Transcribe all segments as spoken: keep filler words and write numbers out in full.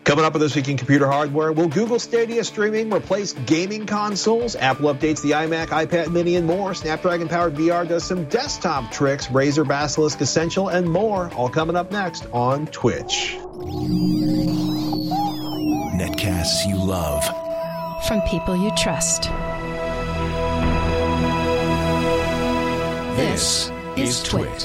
Coming up with This Week in Computer Hardware, will Google Stadia streaming replace gaming consoles? Apple updates the iMac, iPad mini, and more. Snapdragon-powered V R does some desktop tricks. Razer Basilisk Essential, and more. All coming up next on Twitch. Netcasts you love. From people you trust. This is Twit.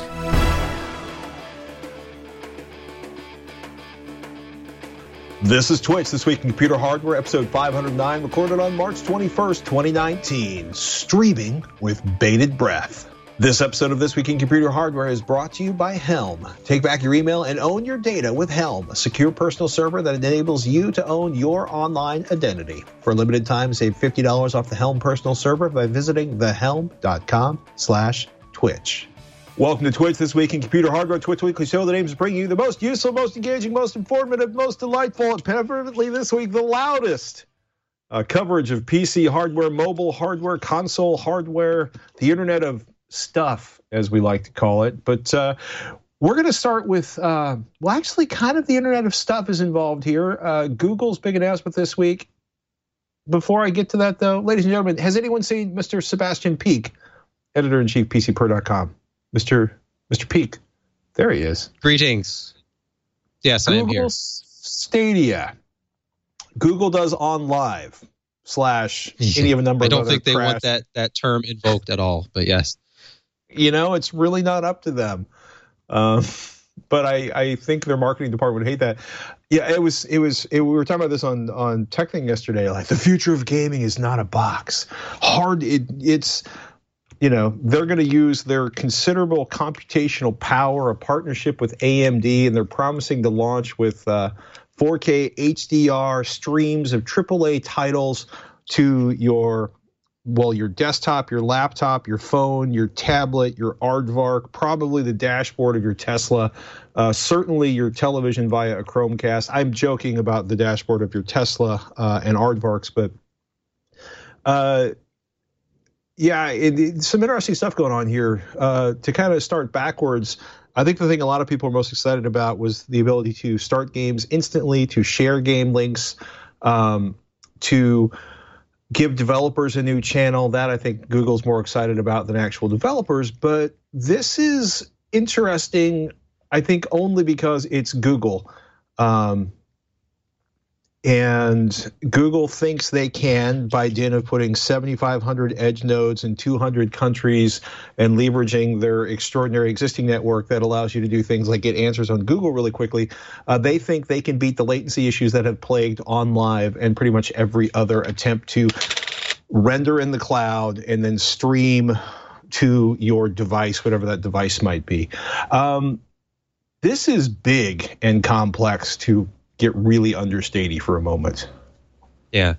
This is Twitch, This Week in Computer Hardware, episode five hundred nine, recorded on March twenty-first, twenty nineteen, streaming with bated breath. This episode of This Week in Computer Hardware is brought to you by Helm. Take back your email and own your data with Helm, a secure personal server that enables you to own your online identity. For a limited time, save fifty dollars off the Helm personal server by visiting thehelm.com slash Twitch. Welcome to Twitch, This Week in Computer Hardware, Twitch Weekly Show that aims to bring you the most useful, most engaging, most informative, most delightful, and preferably this week, the loudest uh, coverage of P C hardware, mobile hardware, console hardware, the Internet of Stuff, as we like to call it. But uh, we're going to start with, uh, well, actually, kind of the Internet of Stuff is involved here. Uh, Google's big announcement this week. Before I get to that, though, ladies and gentlemen, has anyone seen Mister Sebastian Peak, editor-in-chief, P C Per dot com? Mister Mister Peak, there he is. Greetings. Yes, Google I am here. Stadia. Google does on live slash any of a number. I don't of think they crash. want that that term invoked at all, but yes. You know, it's really not up to them. Um, but I, I think their marketing department would hate that. Yeah, it was it was it, we were talking about this on on Tech Thing yesterday. Like, the future of gaming is not a box. Hard. It it's. You know, they're going to use their considerable computational power, a partnership with A M D, and they're promising to launch with uh, four K H D R streams of triple A titles to your, well, your desktop, your laptop, your phone, your tablet, your aardvark, probably the dashboard of your Tesla, uh, certainly your television via a Chromecast. I'm joking about the dashboard of your Tesla uh, and aardvarks, but uh, yeah, it, it, some interesting stuff going on here. Uh, to kind of start backwards, I think the thing a lot of people are most excited about was the ability to start games instantly, to share game links, um, to give developers a new channel. That I think Google's more excited about than actual developers. But this is interesting, I think, only because it's Google. Um, And Google thinks they can, by dint of putting seventy-five hundred edge nodes in two hundred countries and leveraging their extraordinary existing network that allows you to do things like get answers on Google really quickly. Uh, they think they can beat the latency issues that have plagued OnLive and pretty much every other attempt to render in the cloud and then stream to your device, whatever that device might be. Um, this is big and complex to get really understated for a moment. Yeah.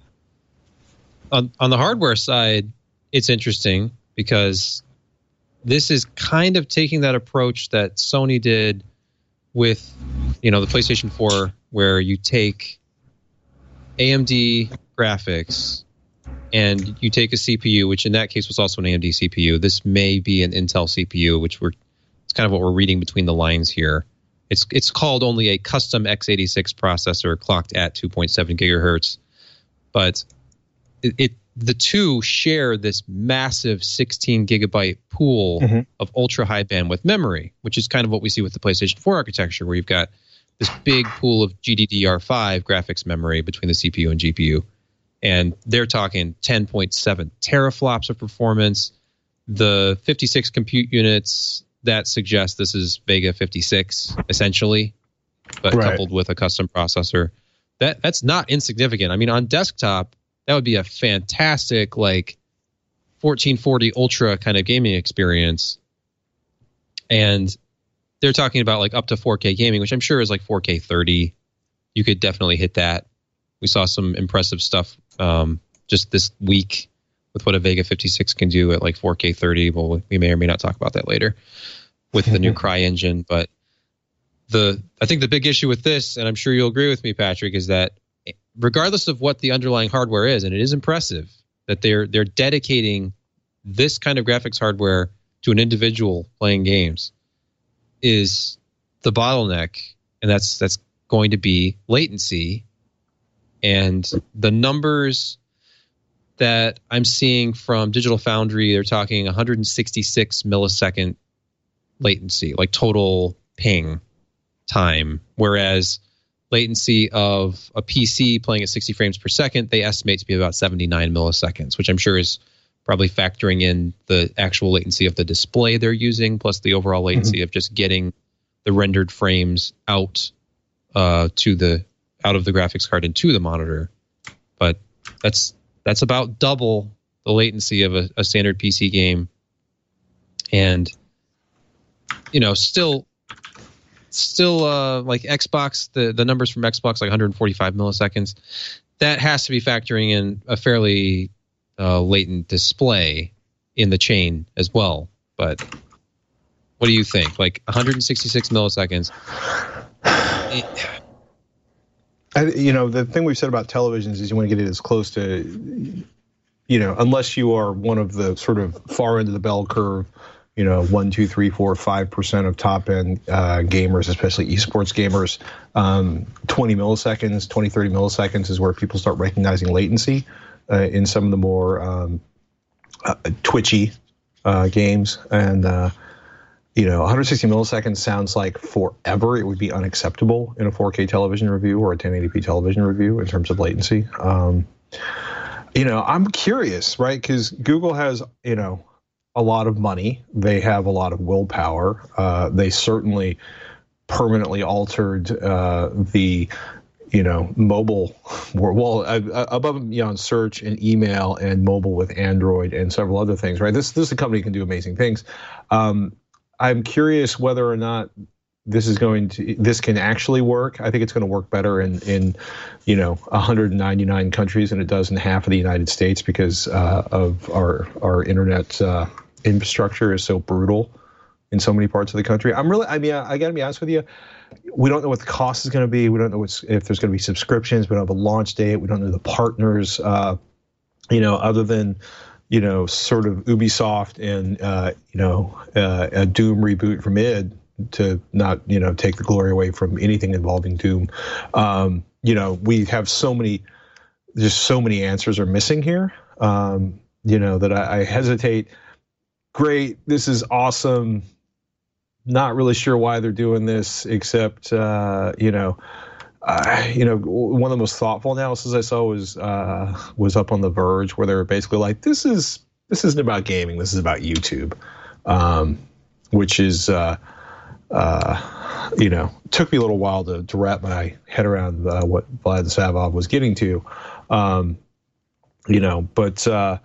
On on the hardware side, it's interesting because this is kind of taking that approach that Sony did with, you know, the PlayStation four, where you take A M D graphics and you take a C P U, which in that case was also an A M D C P U. This may be an Intel C P U, which we're it's kind of what we're reading between the lines here. It's it's called only a custom x eighty-six processor clocked at two point seven gigahertz, but it, it the two share this massive sixteen gigabyte pool mm-hmm. of ultra high bandwidth memory, which is kind of what we see with the PlayStation four architecture, where you've got this big pool of G D D R five graphics memory between the C P U and G P U, and they're talking ten point seven teraflops of performance. The fifty-six compute units that suggests this is Vega fifty-six, essentially, but right. coupled with a custom processor. That that's not insignificant. I mean, on desktop, that would be a fantastic, like, fourteen forty Ultra kind of gaming experience. And they're talking about, like, up to four K gaming, which I'm sure is like four K thirty. You could definitely hit that. We saw some impressive stuff um, just this week with what a Vega fifty-six can do at like four K thirty. Well, we may or may not talk about that later with the new Cry engine. But the I think the big issue with this, and I'm sure you'll agree with me, Patrick, is that regardless of what the underlying hardware is, and it is impressive that they're they're dedicating this kind of graphics hardware to an individual playing games, is the bottleneck, and that's that's going to be latency. And the numbers that I'm seeing from Digital Foundry, they're talking one hundred sixty-six millisecond latency, like total ping time, whereas latency of a P C playing at sixty frames per second, they estimate to be about seventy-nine milliseconds, which I'm sure is probably factoring in the actual latency of the display they're using, plus the overall latency mm-hmm. of just getting the rendered frames out uh, to the out of the graphics card and to the monitor. But that's that's about double the latency of a, a standard P C game, and you know, still. Still, uh, like Xbox, the, the numbers from Xbox, like one hundred forty-five milliseconds, that has to be factoring in a fairly uh, latent display in the chain as well. But what do you think? Like one hundred sixty-six milliseconds. It, I, you know, the thing we've said about televisions is you want to get it as close to, you know, unless you are one of the sort of far end of the bell curve, you know, one, two, three, four, five percent of top end uh, gamers, especially esports gamers, um, twenty milliseconds, twenty, thirty milliseconds is where people start recognizing latency uh, in some of the more um, uh, twitchy uh, games. And, uh, you know, one hundred sixty milliseconds sounds like forever. It would be unacceptable in a four K television review or a ten eighty p television review in terms of latency. Um, you know, I'm curious, right? Because Google has, you know, a lot of money. They have a lot of willpower. Uh, they certainly permanently altered uh, the, you know, mobile world. Well, uh, above and beyond search and email and mobile with Android and several other things, right? This, this is a company that can do amazing things. Um, I'm curious whether or not this is going to, this can actually work. I think it's going to work better in, in, you know, one hundred ninety-nine countries than it does in half of the United States because uh, of our, our internet uh, infrastructure is so brutal in so many parts of the country. I'm really, I mean, I gotta be honest with you. We don't know what the cost is going to be. We don't know what's, if there's going to be subscriptions. We don't have a launch date. We don't know the partners. Uh, you know, other than, you know, sort of Ubisoft and uh, you know, uh, a Doom reboot from id to not, you know, take the glory away from anything involving Doom. Um, you know, we have so many, just so many answers are missing here. Um, you know, that I, I hesitate. Great, this is awesome. Not really sure why they're doing this, except uh, you know, uh, you know, one of the most thoughtful analysis I saw was uh, was up on The Verge, where they were basically like, "This is this isn't about gaming. This is about YouTube," um, which is, uh, uh, you know, took me a little while to to wrap my head around uh, what Vlad Savov was getting to, um, you know, but. Uh,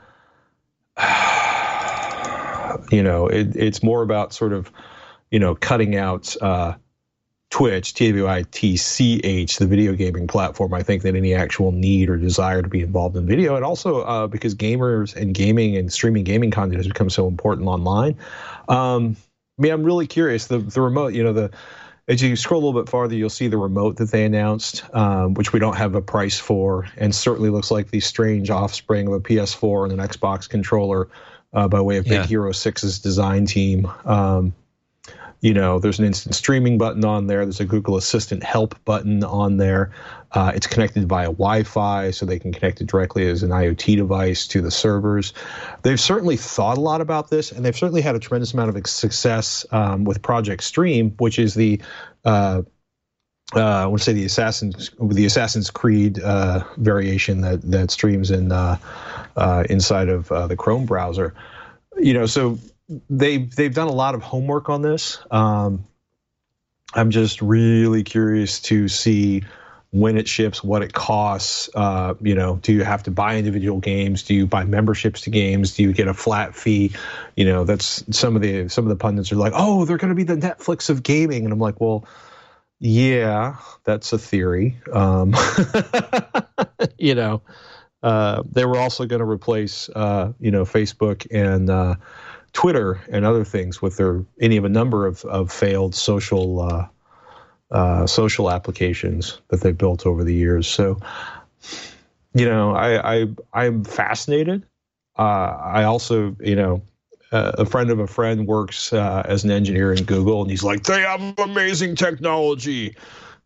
You know, it, it's more about sort of, you know, cutting out uh, Twitch, T W I T C H, the video gaming platform, I think, than any actual need or desire to be involved in video. And also uh, because gamers and gaming and streaming gaming content has become so important online. Um, I mean, I'm really curious. The the remote, you know, the as you scroll a little bit farther, you'll see the remote that they announced, um, which we don't have a price for, and certainly looks like the strange offspring of a P S four and an Xbox controller. Uh, by way of Big yeah. Hero six's design team. Um, you know, there's an instant streaming button on there. There's a Google Assistant help button on there. Uh, it's connected via Wi-Fi, so they can connect it directly as an IoT device to the servers. They've certainly thought a lot about this, and they've certainly had a tremendous amount of success um, with Project Stream, which is the uh, uh, I want to say the Assassin's the Assassin's Creed uh, variation that that streams in uh, uh, inside of uh, the Chrome browser. You know, so they've they've done a lot of homework on this. Um, I'm just really curious to see when it ships, what it costs. Uh, you know, do you have to buy individual games? Do you buy memberships to games? Do you get a flat fee? You know, that's some of the some of the pundits are like, oh, they're going to be the Netflix of gaming, and I'm like, well. Yeah, that's a theory. Um, you know, uh, they were also going to replace, uh, you know, Facebook and uh, Twitter and other things with their any of a number of, of failed social uh, uh, social applications that they built over the years. So, you know, I, I I'm fascinated. Uh, I also, you know. Uh, a friend of a friend works uh, as an engineer in Google, and he's like, they have amazing technology.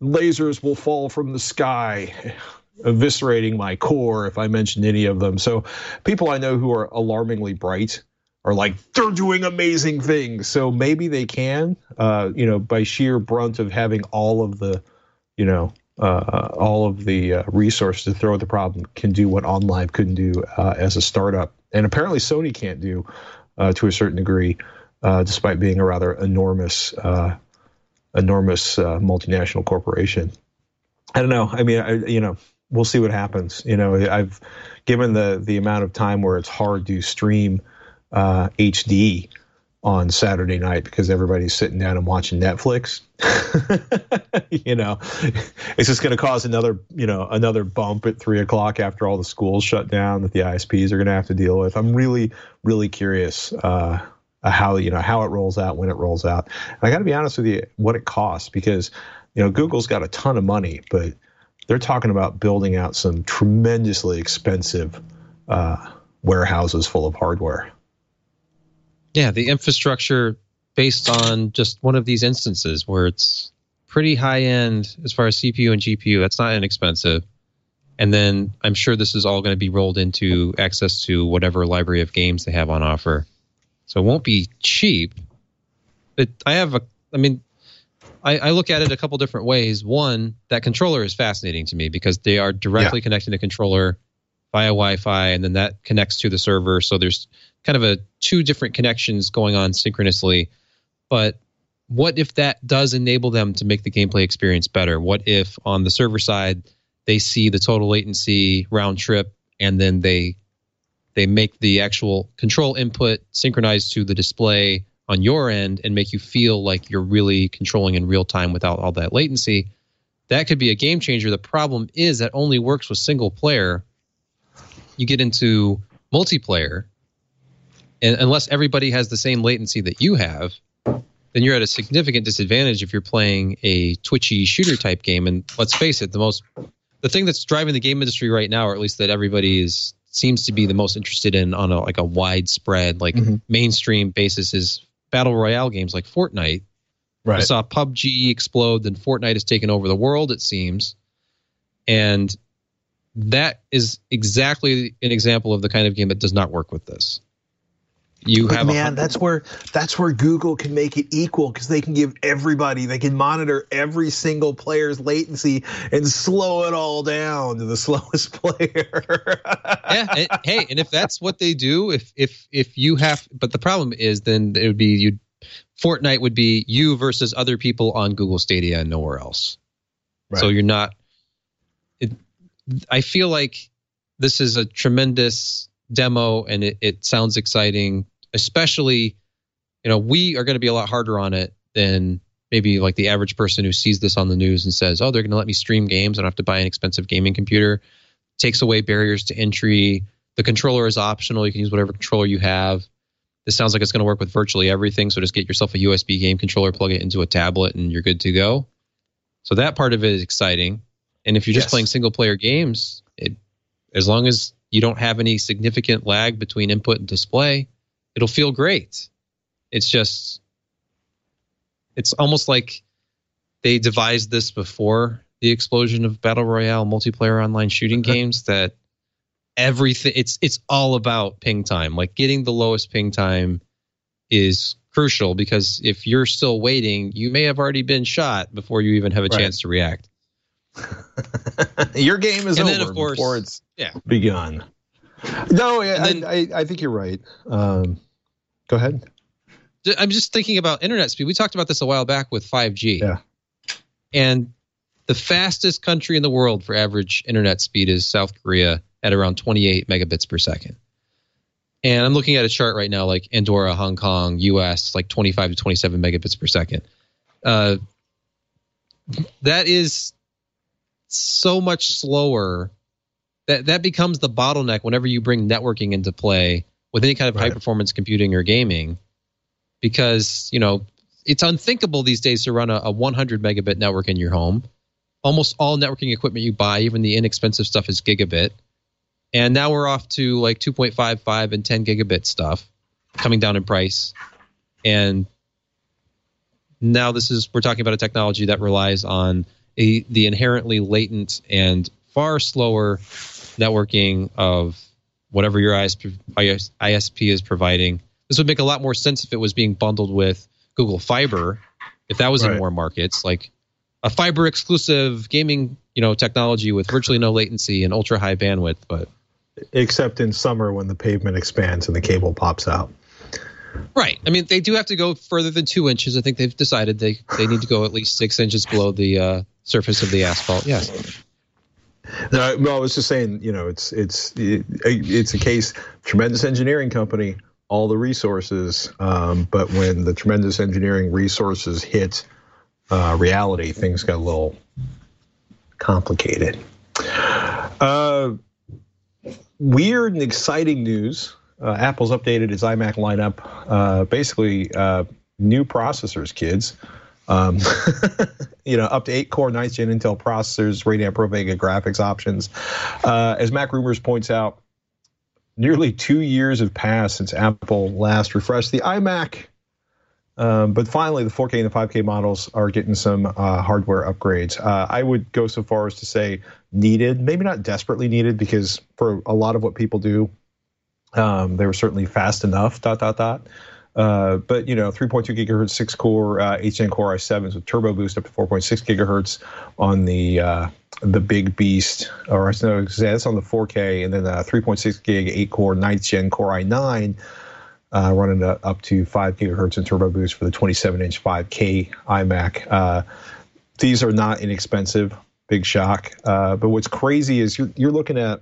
lasers will fall from the sky, eviscerating my core if I mention any of them. So people I know who are alarmingly bright are like, they're doing amazing things. So maybe they can, uh, you know, by sheer brunt of having all of the, you know, uh, all of the uh, resources to throw at the problem, can do what OnLive couldn't do uh, as a startup. And apparently Sony can't do uh, to a certain degree, uh, despite being a rather enormous, uh, enormous uh, multinational corporation. I don't know. I mean, I, you know, we'll see what happens. You know, I've given the the amount of time where it's hard to stream uh, H D on Saturday night because everybody's sitting down and watching Netflix. You know, it's just going to cause another, you know, another bump at three o'clock after all the schools shut down that the I S Ps are going to have to deal with. I'm really, really curious uh, how, you know, how it rolls out, when it rolls out. And I got to be honest with you, what it costs, because, you know, Google's got a ton of money, but they're talking about building out some tremendously expensive uh, warehouses full of hardware. Yeah, the infrastructure based on just one of these instances where it's pretty high end as far as C P U and G P U. That's not inexpensive. And then I'm sure this is all going to be rolled into access to whatever library of games they have on offer. So it won't be cheap. But I have a, I mean, I, I look at it a couple different ways. One, that controller is fascinating to me because they are directly yeah. connecting the controller via Wi-Fi, and then that connects to the server. So there's kind of a two different connections going on synchronously. But what if that does enable them to make the gameplay experience better? What if on the server side they see the total latency round trip, and then they they make the actual control input synchronized to the display on your end and make you feel like you're really controlling in real time without all that latency? That could be a game changer. The problem is that only works with single player. You get into multiplayer, and unless everybody has the same latency that you have, then you're at a significant disadvantage if you're playing a twitchy shooter type game. And let's face it, the most the thing that's driving the game industry right now, or at least that everybody is seems to be the most interested in on a like a widespread, like mm-hmm. mainstream basis, is battle royale games like Fortnite. Right. I saw P U B G explode, then Fortnite has taken over the world, it seems. And that is exactly an example of the kind of game that does not work with this. You but have man, that's where that's where Google can make it equal, because they can give everybody, they can monitor every single player's latency and slow it all down to the slowest player. Yeah, and, hey, and if that's what they do, if if if you have, but the problem is then it would be you. Fortnite would be you versus other people on Google Stadia and nowhere else. Right. So you're not. It, I feel like this is a tremendous demo, and it, it sounds exciting. Especially, you know, we are going to be a lot harder on it than maybe like the average person who sees this on the news and says, "Oh, they're going to let me stream games. I don't have to buy an expensive gaming computer." Takes away barriers to entry. The controller is optional. You can use whatever controller you have. This sounds like it's going to work with virtually everything. So just get yourself a U S B game controller, plug it into a tablet, and you're good to go. So that part of it is exciting. And if you're just yes. playing single player games, it, as long as you don't have any significant lag between input and display, it'll feel great. It's just, it's almost like they devised this before the explosion of battle royale multiplayer online shooting games, that everything, it's it's all about ping time. Like getting the lowest ping time is crucial, because if you're still waiting, you may have already been shot before you even have a right. chance to react. Your game is and over then, of course, before it's yeah. begun. No, I, then, I, I think you're right. Um, go ahead. I'm just thinking about internet speed. We talked about this a while back with five G. Yeah. And the fastest country in the world for average internet speed is South Korea at around twenty-eight megabits per second. And I'm looking at a chart right now, like Andorra, Hong Kong, U S, like twenty-five to twenty-seven megabits per second. Uh, that is so much slower. That that becomes the bottleneck whenever you bring networking into play with any kind of right. high performance computing or gaming, because, you know, it's unthinkable these days to run a, a one hundred megabit network in your home. Almost all networking equipment you buy, even the inexpensive stuff, is gigabit. And now we're off to like two point five five and ten gigabit stuff coming down in price. And now this is, we're talking about a technology that relies on a, the inherently latent and far slower networking of whatever your I S P is providing. This would make a lot more sense if it was being bundled with Google Fiber, if that was right. in more markets, like a fiber exclusive gaming, you know, technology with virtually no latency and ultra high bandwidth. But except in summer when the pavement expands and the cable pops out. Right. I mean, they do have to go further than two inches. I think they've decided they, they need to go at least six inches below the uh, surface of the asphalt. Yes. No, well, I was just saying, you know, it's it's it's a case, tremendous engineering company, all the resources, um, but when the tremendous engineering resources hit uh, reality, things got a little complicated. Uh, weird and exciting news. Uh, Apple's updated its iMac lineup. Uh, basically, uh, new processors, kids. Um, you know, up to eight core ninth gen Intel processors, Radeon Pro Vega graphics options. Uh, as Mac Rumors points out, nearly two years have passed since Apple last refreshed the iMac. Um, but finally, the four K and the five K models are getting some uh, hardware upgrades. Uh, I would go so far as to say needed, maybe not desperately needed, because for a lot of what people do, um, they were certainly fast enough, dot, dot, dot. Uh, but, you know, three point two gigahertz, six core, uh, eight gen Core i sevens with turbo boost up to four point six gigahertz on the uh, the big beast, or no, that's on the four K, and then uh, three point six gig, eight core, ninth gen Core i nine, uh, running up to five gigahertz and turbo boost for the twenty-seven inch five K iMac. Uh, these are not inexpensive, big shock. Uh, but what's crazy is you're, you're looking at,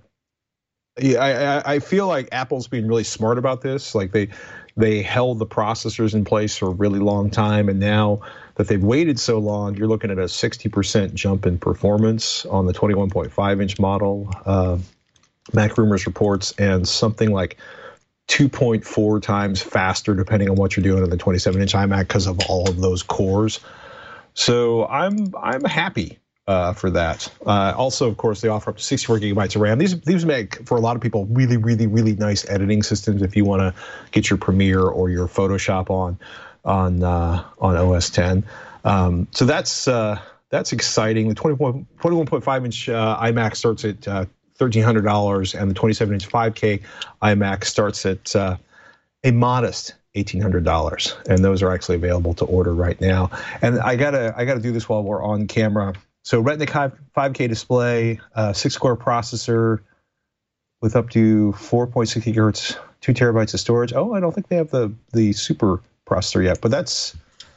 I, I feel like Apple's being really smart about this. Like they, They held the processors in place for a really long time, and now that they've waited so long, you're looking at a sixty percent jump in performance on the twenty-one point five inch model. Uh, Mac Rumors reports, and something like two point four times faster, depending on what you're doing on the twenty-seven inch iMac, because of all of those cores. So I'm I'm happy uh, for that. Uh, also, of course, they offer up to sixty-four gigabytes of RAM. These these make, for a lot of people, really, really, really nice editing systems if you want to get your Premiere or your Photoshop on on uh, on O S ten. Um, so that's uh, that's exciting. The twenty-one point five inch uh, iMac starts at uh, thirteen hundred dollars, and the twenty-seven inch five K iMac starts at uh, a modest eighteen hundred dollars, and those are actually available to order right now. And I gotta I gotta do this while we're on camera. So Retina five K display, uh, six core processor with up to four point six gigahertz, two terabytes of storage. Oh, I don't think they have the the super processor yet, but that's.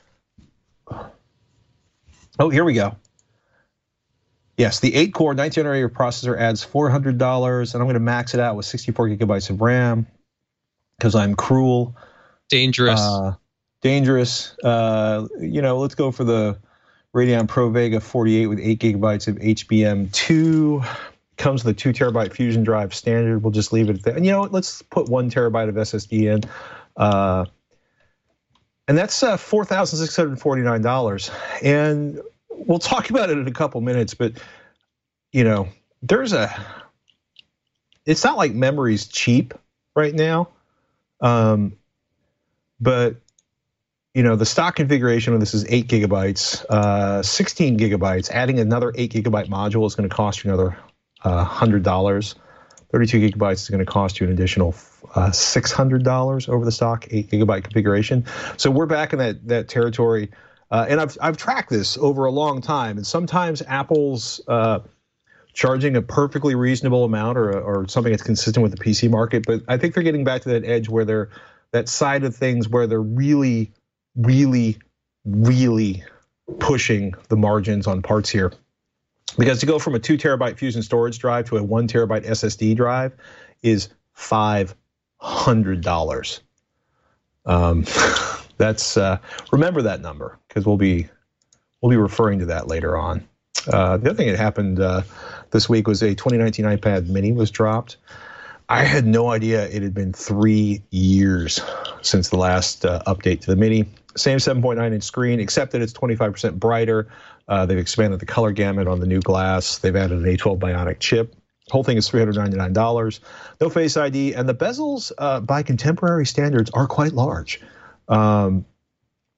Oh, here we go. Yes, the eight core ninth generation processor adds four hundred dollars, and I'm going to max it out with sixty-four gigabytes of RAM because I'm cruel. Dangerous. Uh, dangerous. Uh, you know, let's go for the Radeon Pro Vega forty-eight with eight gigabytes of H B M two. Comes with a two terabyte Fusion Drive standard. We'll just leave it at that. And you know what? Let's put one terabyte of S S D in. Uh, and that's uh, four thousand six hundred forty-nine dollars. And we'll talk about it in a couple minutes, but you know, there's a, it's not like memory's cheap right now. Um, but you know, the stock configuration of this is eight gigabytes, uh, sixteen gigabytes. Adding another eight gigabyte module is going to cost you another uh, one hundred dollars. thirty-two gigabytes is going to cost you an additional uh, six hundred dollars over the stock eight gigabyte configuration. So we're back in that that territory, uh, and I've I've tracked this over a long time. And sometimes Apple's uh, charging a perfectly reasonable amount, or or something that's consistent with the P C market. But I think they're getting back to that edge where they're that side of things where they're really. really, really pushing the margins on parts here. Because to go from a two terabyte Fusion storage drive to a one terabyte S S D drive is five hundred dollars. Um, that's, uh, remember that number, because we'll be, we'll be referring to that later on. Uh, the other thing that happened uh, this week was a twenty nineteen iPad mini was dropped. I had no idea it had been three years since the last uh, update to the mini. Same seven point nine inch screen, except that it's twenty-five percent brighter. Uh, they've expanded the color gamut on the new glass. They've added an A twelve Bionic chip. Whole thing is three hundred ninety-nine dollars. No Face I D, and the bezels, uh, by contemporary standards, are quite large. Um,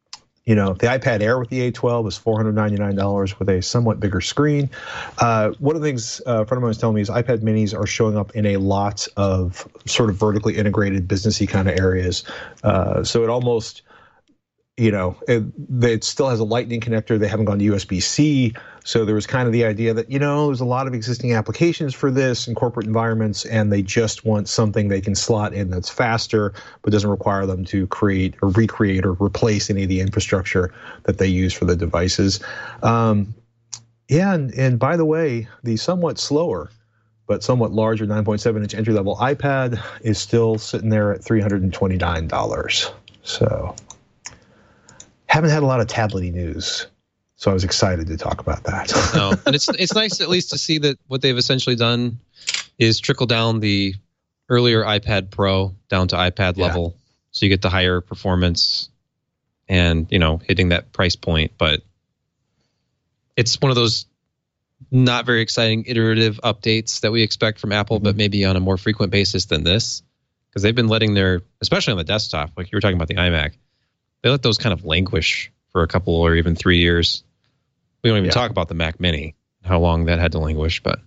You know, the iPad Air with the A twelve is four hundred ninety-nine dollars with a somewhat bigger screen. Uh, one of the things uh, a friend of mine was telling me is iPad minis are showing up in a lot of sort of vertically integrated businessy kind of areas. Uh, so it almost, you know, it, it still has a Lightning connector. They haven't gone to U S B C. So there was kind of the idea that, you know, there's a lot of existing applications for this in corporate environments, and they just want something they can slot in that's faster, but doesn't require them to create or recreate or replace any of the infrastructure that they use for the devices. Um, yeah, and, and by the way, the somewhat slower but somewhat larger nine point seven inch entry-level iPad is still sitting there at three hundred twenty-nine dollars. So haven't had a lot of tablety news. So I was excited to talk about that. No, and it's it's nice at least to see that what they've essentially done is trickle down the earlier iPad Pro down to iPad level, yeah. So you get the higher performance, and you know hitting that price point. But it's one of those not very exciting iterative updates that we expect from Apple, mm-hmm. but maybe on a more frequent basis than this, because they've been letting their, especially on the desktop, like you were talking about the iMac, they let those kind of languish for a couple or even three years. We don't even yeah. talk about the Mac Mini, how long that had to languish, but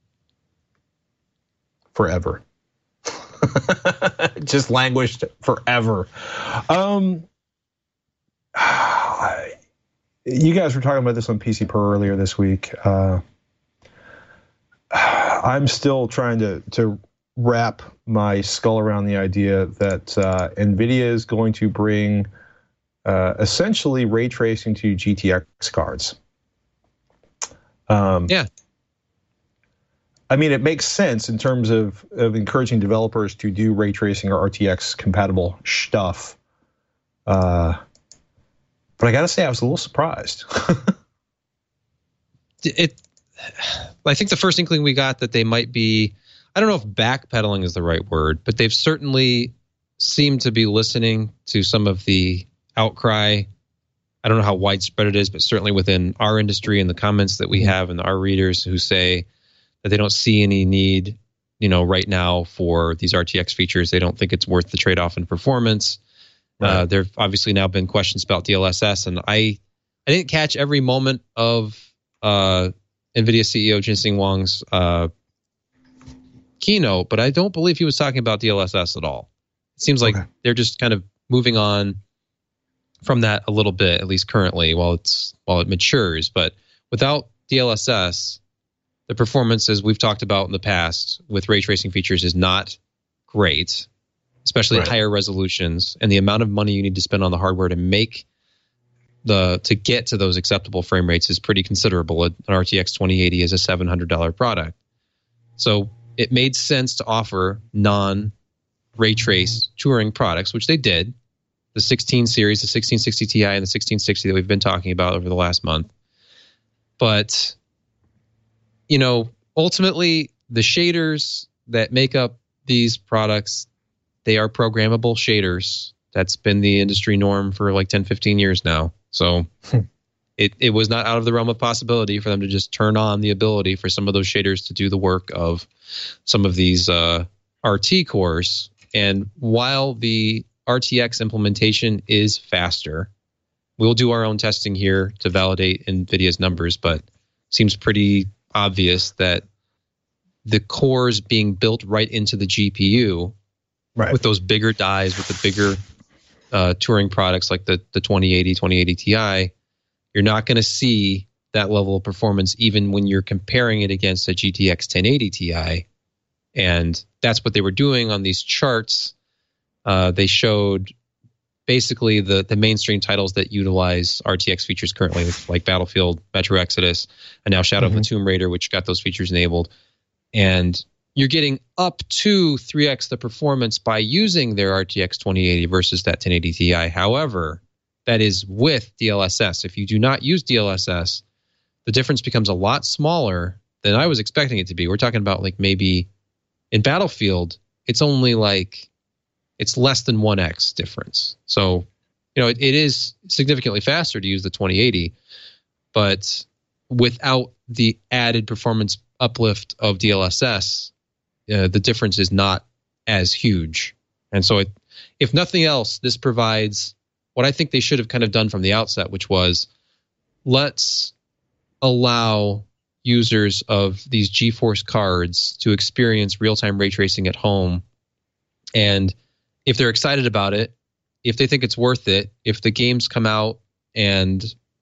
forever. Just languished forever. Um, you guys were talking about this on P C Pro earlier this week. Uh, I'm still trying to to wrap my skull around the idea that uh, NVIDIA is going to bring uh, essentially ray tracing to G T X cards. Um, yeah. I mean, it makes sense in terms of, of encouraging developers to do ray tracing or R T X compatible stuff. Uh, but I got to say, I was a little surprised. it, I think the first inkling we got that they might be, I don't know if backpedaling is the right word, but they've certainly seemed to be listening to some of the outcry. I don't know how widespread it is, but certainly within our industry and the comments that we have and our readers who say that they don't see any need, you know, right now for these R T X features. They don't think it's worth the trade-off in performance. Right. Uh, there have obviously now been questions about D L S S, and I, I didn't catch every moment of uh, NVIDIA C E O Jensen Huang's uh, keynote, but I don't believe he was talking about D L S S at all. It seems like okay. they're just kind of moving on from that a little bit, at least currently, while it's while it matures. But without D L S S, the performance, as we've talked about in the past, with ray tracing features is not great, especially right. at higher resolutions. And the amount of money you need to spend on the hardware to make the to get to those acceptable frame rates is pretty considerable. An R T X twenty eighty is a seven hundred dollars product. So it made sense to offer non-ray trace touring products, which they did. The sixteen series, the sixteen sixty Ti and the sixteen sixty that we've been talking about over the last month. But, you know, ultimately, the shaders that make up these products, they are programmable shaders. That's been the industry norm for like ten, fifteen years now. So it, it was not out of the realm of possibility for them to just turn on the ability for some of those shaders to do the work of some of these uh, R T cores. And while the R T X implementation is faster, we'll do our own testing here to validate NVIDIA's numbers, but it seems pretty obvious that the cores being built right into the G P U right. with those bigger dies, with the bigger uh, Turing products like the, the twenty eighty, twenty eighty Ti, you're not going to see that level of performance even when you're comparing it against a G T X ten eighty Ti. And that's what they were doing on these charts. Uh, they showed basically the, the mainstream titles that utilize R T X features currently, like Battlefield, Metro Exodus, and now Shadow mm-hmm. of the Tomb Raider, which got those features enabled. And you're getting up to three X the performance by using their R T X twenty eighty versus that ten eighty Ti. However, that is with D L S S. If you do not use D L S S, the difference becomes a lot smaller than I was expecting it to be. We're talking about like maybe in Battlefield, it's only like it's less than one X difference. So, you know, it, it is significantly faster to use the twenty eighty, but without the added performance uplift of D L S S, uh, the difference is not as huge. And so, it, if nothing else, this provides what I think they should have kind of done from the outset, which was let's allow users of these GeForce cards to experience real-time ray tracing at home. And if they're excited about it, if they think it's worth it, if the games come out and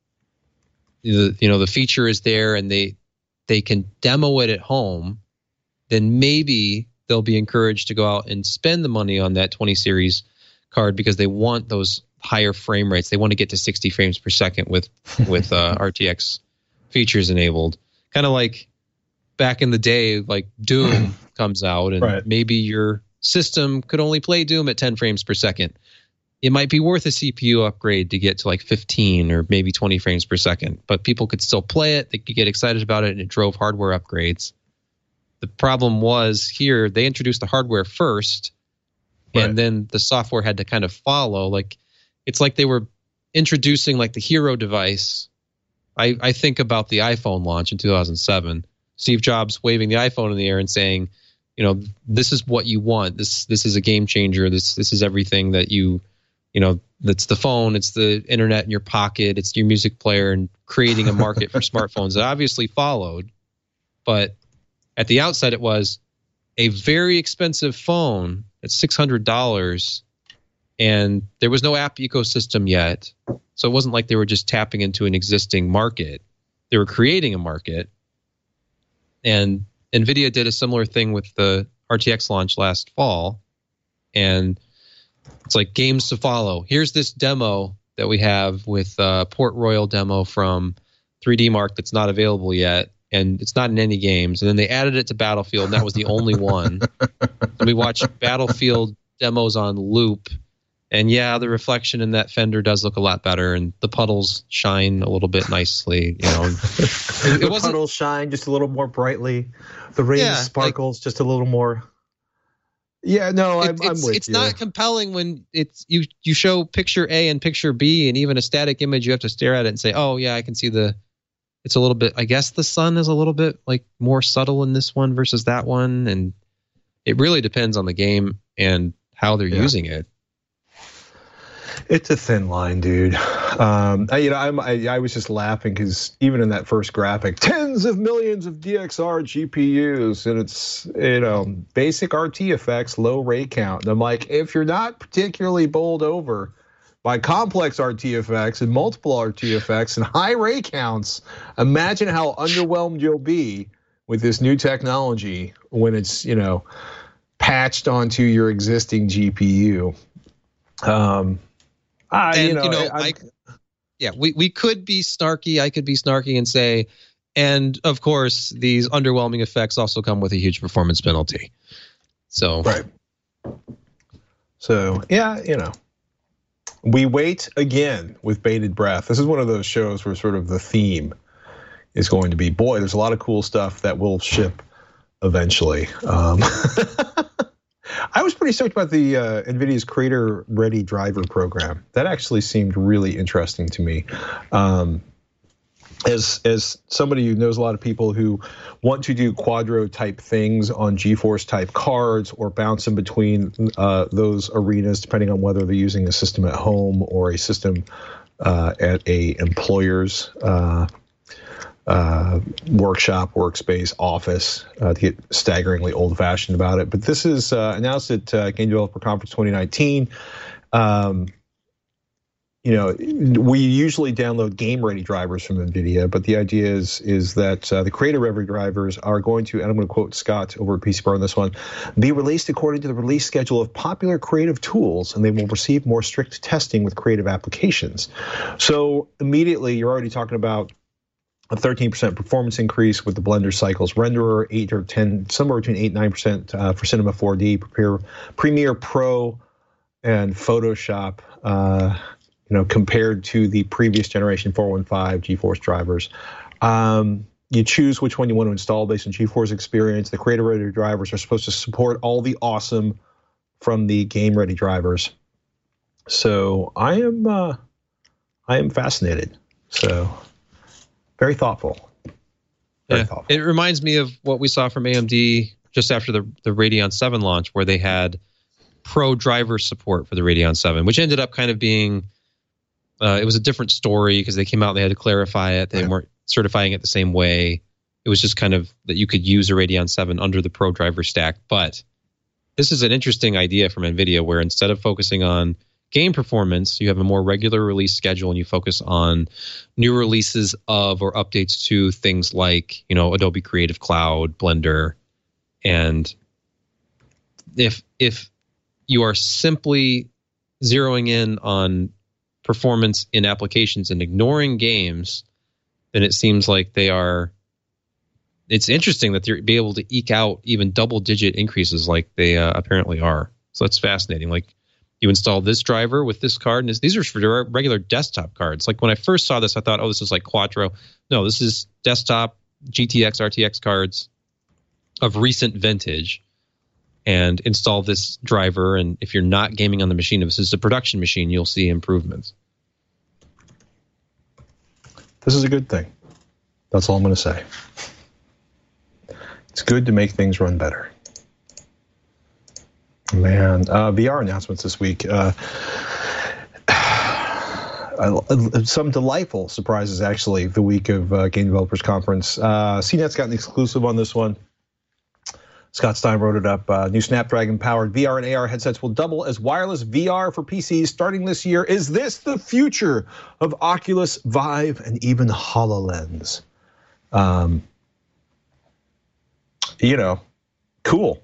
the, you know, the feature is there and they they can demo it at home, then maybe they'll be encouraged to go out and spend the money on that twenty series card because they want those higher frame rates. They want to get to sixty frames per second with with uh, R T X features enabled. Kind of like back in the day, like Doom comes out and right. maybe your system could only play Doom at ten frames per second. It might be worth a C P U upgrade to get to like fifteen or maybe twenty frames per second, but people could still play it. They could get excited about it, and it drove hardware upgrades. The problem was here, they introduced the hardware first, right. and then the software had to kind of follow. Like, it's like they were introducing like the hero device. I, I think about the iPhone launch in two thousand seven. Steve Jobs waving the iPhone in the air and saying, you know, this is what you want. This this is a game changer. This this is everything that you, you know, that's the phone. It's the internet in your pocket. It's your music player, and creating a market for smartphones. It obviously followed, but at the outset, it was a very expensive phone at six hundred dollars, and there was no app ecosystem yet. So it wasn't like they were just tapping into an existing market. They were creating a market. And NVIDIA did a similar thing with the R T X launch last fall. And it's like games to follow. Here's this demo that we have with uh, Port Royal demo from three D Mark that's not available yet. And it's not in any games. And then they added it to Battlefield, and that was the only one. And we watched Battlefield demos on loop. And yeah, the reflection in that fender does look a lot better, and the puddles shine a little bit nicely. You know, it, the wasn't, puddles shine just a little more brightly. The rain yeah, sparkles like, just a little more. Yeah, no, I'm, it, I'm it's, with it's you. It's not compelling when it's you. You show picture A and picture B, and even a static image, you have to stare at it and say, "Oh yeah, I can see the." It's a little bit. I guess the sun is a little bit like more subtle in this one versus that one, and it really depends on the game and how they're yeah. using it. It's a thin line, dude. Um, I, you know, I'm, I, I was just laughing because even in that first graphic, tens of millions of D X R G P Us, and it's, you know, basic R T effects, low ray count. And I'm like, if you're not particularly bowled over by complex R T effects and multiple R T effects and high ray counts, imagine how underwhelmed you'll be with this new technology when it's, you know, patched onto your existing G P U. Um, I, and, you know, you know I, I, yeah, we, we could be snarky. I could be snarky and say, and of course, these underwhelming effects also come with a huge performance penalty. So, right. So, yeah, you know, we wait again with bated breath. This is one of those shows where sort of the theme is going to be, boy, there's a lot of cool stuff that will ship eventually. Um, I was pretty stoked about the uh, NVIDIA's Creator Ready Driver program. That actually seemed really interesting to me. Um, as as somebody who knows a lot of people who want to do Quadro type things on GeForce type cards or bounce in between uh, those arenas, depending on whether they're using a system at home or a system uh, at a employer's uh, uh, workshop, workspace, office, uh, to get staggeringly old-fashioned about it. But this is uh, announced at uh, Game Developer Conference twenty nineteen. Um, you know, we usually download game-ready drivers from NVIDIA, but the idea is is that uh, the Creator-Ready drivers are going to, and I'm going to quote Scott over at P C Bar on this one, be released according to the release schedule of popular creative tools, and they will receive more strict testing with creative applications. So immediately, you're already talking about a thirteen percent performance increase with the Blender Cycles renderer, eight or ten, somewhere between eight and nine percent uh, for Cinema four D, Premiere, Premiere Pro, and Photoshop. Uh, you know, compared to the previous generation four fifteen GeForce drivers. Um, you choose which one you want to install based on GeForce experience. The Creator Ready drivers are supposed to support all the awesome from the Game Ready drivers. So I am, uh, I am fascinated. So. Very thoughtful. Very yeah, thoughtful. It reminds me of what we saw from A M D just after the, the Radeon seven launch, where they had pro driver support for the Radeon seven, which ended up kind of being Uh, it was a different story because they came out, they had to clarify it. They weren't certifying it the same way. It was just kind of that you could use a Radeon seven under the Pro driver stack. But this is an interesting idea from NVIDIA where instead of focusing on game performance, you have a more regular release schedule and you focus on new releases of or updates to things like, you know, Adobe Creative Cloud, Blender. And if if you are simply zeroing in on performance in applications and ignoring games, then it seems like they are, it's interesting that they're be able to eke out even double digit increases like they uh, apparently are. So that's fascinating. Like you install this driver with this card, and this, these are for regular desktop cards. Like when I first saw this, I thought, oh, this is like Quattro. No, this is desktop G T X, R T X cards of recent vintage. And install this driver, and if you're not gaming on the machine, if this is a production machine, you'll see improvements. This is a good thing. That's all I'm going to say. It's good to make things run better. Man, uh, V R announcements this week. Uh, some delightful surprises, actually, the week of uh, Game Developers Conference. Uh, C NET's got an exclusive on this one. Scott Stein wrote it up. Uh, new Snapdragon-powered V R and A R headsets will double as wireless V R for P Cs starting this year. Is this the future of Oculus, Vive, and even HoloLens? Um, you know, cool.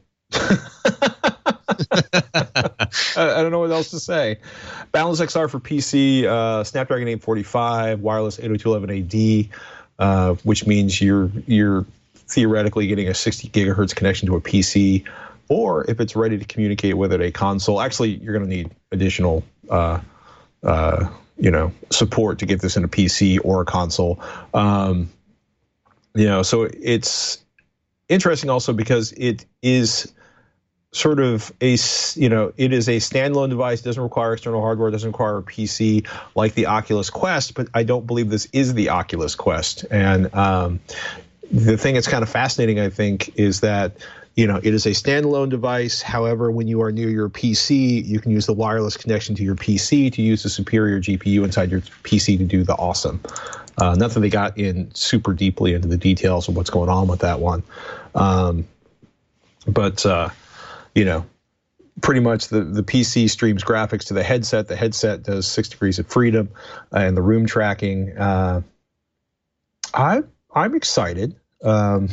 I don't know what else to say. Balance X R for P C, uh, Snapdragon eight forty-five, wireless eight oh two dot eleven A D, uh, which means you're you're theoretically getting a sixty gigahertz connection to a P C, or if it's ready to communicate with it, a console. Actually, you're going to need additional, uh, uh, you know, support to get this in a P C or a console. Um, you know, so it's interesting also because it is sort of a, you know, it is a standalone device, doesn't require external hardware, doesn't require a P C like the Oculus Quest, but I don't believe this is the Oculus Quest. And um, the thing that's kind of fascinating, I think, is that, you know, it is a standalone device. However, when you are near your P C, you can use the wireless connection to your P C to use the superior G P U inside your P C to do the awesome. Uh, not that they got in super deeply into the details of what's going on with that one. Um, but, uh, you know, pretty much the, the P C streams graphics to the headset. The headset does six degrees of freedom uh, and the room tracking. Uh, I, I'm excited. Um,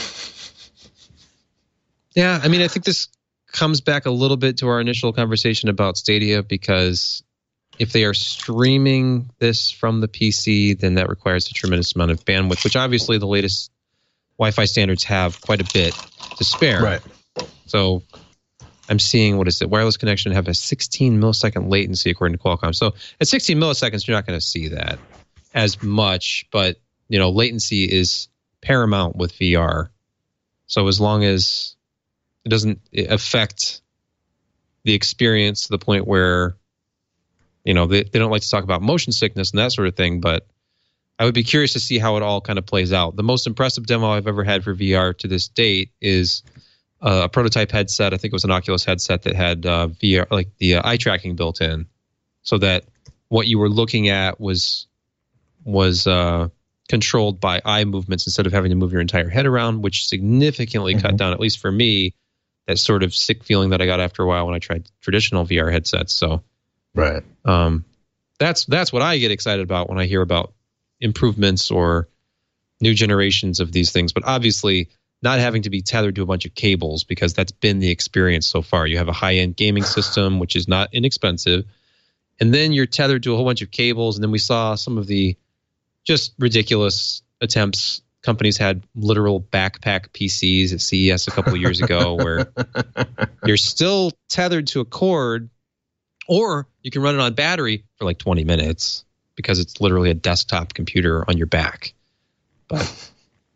yeah, I mean, I think this comes back a little bit to our initial conversation about Stadia, because if they are streaming this from the P C, then that requires a tremendous amount of bandwidth, which obviously the latest Wi-Fi standards have quite a bit to spare. Right. So I'm seeing, what is it? Wireless connection have a sixteen millisecond latency according to Qualcomm. So at sixteen milliseconds, you're not going to see that as much, but you know, latency is paramount with V R. So as long as it doesn't affect the experience to the point where, you know, they, they don't like to talk about motion sickness and that sort of thing, but I would be curious to see how it all kind of plays out. The most impressive demo I've ever had for V R to this date is uh, a prototype headset. I think it was an Oculus headset that had uh, V R, like the uh, eye tracking built in, so that what you were looking at was was uh, controlled by eye movements instead of having to move your entire head around, which significantly mm-hmm. cut down, at least for me, that sort of sick feeling that I got after a while when I tried traditional V R headsets. So, right, um, that's that's what I get excited about when I hear about improvements or new generations of these things. But obviously, not having to be tethered to a bunch of cables, because that's been the experience so far. You have a high-end gaming system, which is not inexpensive, and then you're tethered to a whole bunch of cables. And then we saw some of the just ridiculous attempts. Companies had literal backpack P Cs at C E S a couple of years ago where you're still tethered to a cord, or you can run it on battery for like twenty minutes because it's literally a desktop computer on your back. But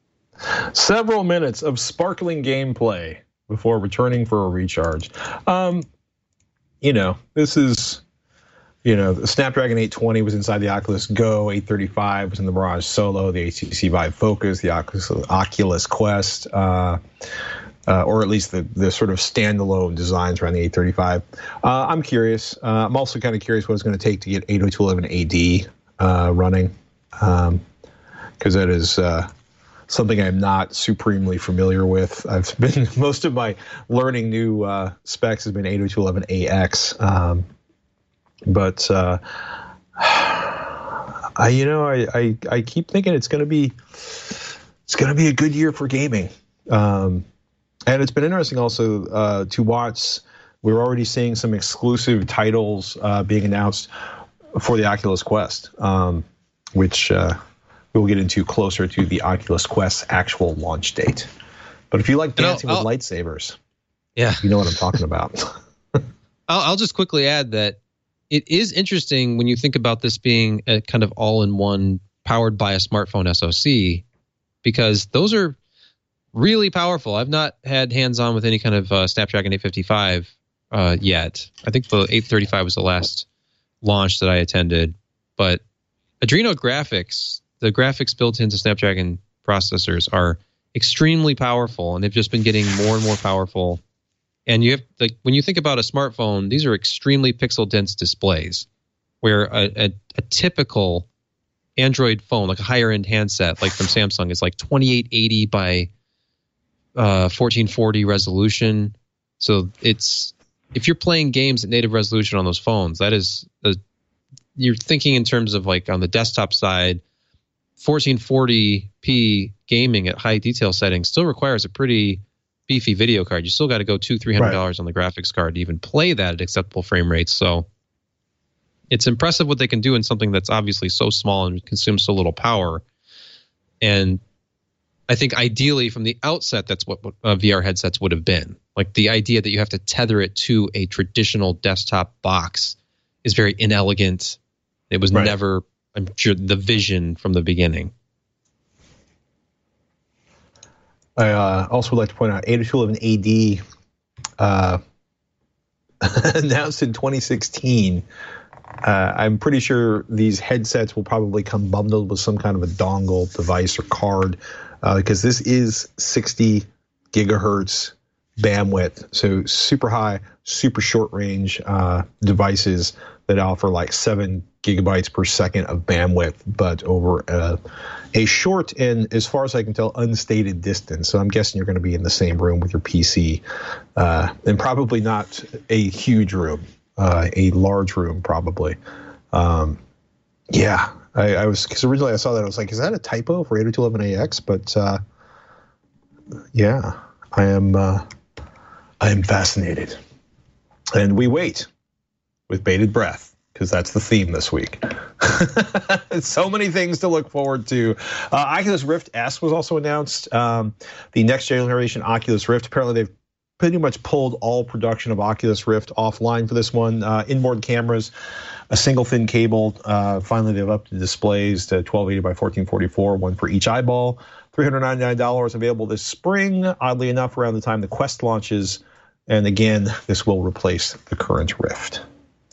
several minutes of sparkling gameplay before returning for a recharge. Um, you know, this is... You know, the Snapdragon eight twenty was inside the Oculus Go, eight thirty-five was in the Mirage Solo, the H T C Vive Focus, the Oculus, Oculus Quest. Uh, Uh, or at least the, the sort of standalone designs around the eight thirty-five. Uh, I'm curious. Uh, I'm also kind of curious what it's going to take to get eight oh two eleven A D uh, running, because um, that is uh, something I'm not supremely familiar with. I've been most of my learning new uh, specs has been eight oh two eleven A X, um, but uh, I you know I, I I keep thinking it's going to be it's going to be a good year for gaming. Um, And it's been interesting also uh, to watch. We're already seeing some exclusive titles uh, being announced for the Oculus Quest, um, which uh, we'll get into closer to the Oculus Quest's actual launch date. But if you like dancing I'll, I'll, with lightsabers, yeah, you know what I'm talking about. I'll, I'll just quickly add that it is interesting when you think about this being a kind of all-in-one powered by a smartphone S O C, because those are really powerful. I've not had hands-on with any kind of uh, Snapdragon eight fifty-five uh, yet. I think the eight thirty-five was the last launch that I attended. But Adreno graphics, the graphics built into Snapdragon processors are extremely powerful, and they've just been getting more and more powerful. And you have, like, when you think about a smartphone, these are extremely pixel-dense displays, where a, a, a typical Android phone, like a higher-end handset, like from Samsung, is like twenty-eight eighty by Uh, fourteen forty resolution. So it's, if you're playing games at native resolution on those phones, that is a, you're thinking in terms of, like, on the desktop side, fourteen forty p gaming at high detail settings still requires a pretty beefy video card. You still got to go two three hundred dollars right. on the graphics card to even play that at acceptable frame rates. So it's impressive what they can do in something that's obviously so small and consumes so little power. And I think ideally from the outset, that's what uh, V R headsets would have been. Like, the idea that you have to tether it to a traditional desktop box is very inelegant. It was right. never, I'm sure, the vision from the beginning. I uh, also would like to point out eight oh two eleven A D uh, announced in twenty sixteen. Uh, I'm pretty sure these headsets will probably come bundled with some kind of a dongle device or card, uh, because this is sixty gigahertz bandwidth, so super high, super short range uh, devices that offer like seven gigabytes per second of bandwidth, but over a, a short and, as far as I can tell, unstated distance. So I'm guessing you're going to be in the same room with your P C, uh, and probably not a huge room. Uh, a large room, probably. Um, yeah, I, I was, because originally I saw that, I was like, is that a typo for eight oh two eleven A X? But uh, yeah, I am. Uh, I am fascinated, and we wait with bated breath because that's the theme this week. So many things to look forward to. Uh, Oculus Rift S was also announced. Um, the next generation Oculus Rift. Apparently, they've pretty much pulled all production of Oculus Rift offline for this one. Uh, inboard cameras, a single thin cable. Uh, finally, they've upped the displays to twelve eighty by fourteen forty-four, one for each eyeball. three hundred ninety-nine dollars available this spring. Oddly enough, around the time the Quest launches. And again, this will replace the current Rift.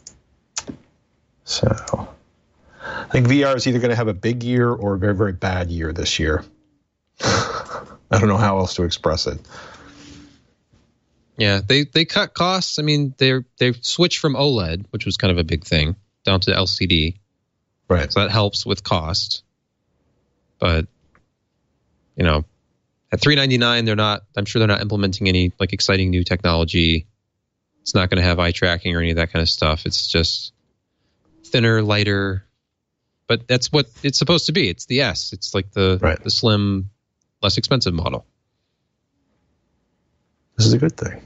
So I think V R is either going to have a big year or a very, very bad year this year. I don't know how else to express it. Yeah, they they cut costs. I mean, they they switched from OLED, which was kind of a big thing, down to L C D. Right. So that helps with cost. But, you know, at three ninety-nine, they're not. I'm sure they're not implementing any like exciting new technology. It's not going to have eye tracking or any of that kind of stuff. It's just thinner, lighter. But that's what it's supposed to be. It's the S. It's like the right. the slim, less expensive model. This is a good thing.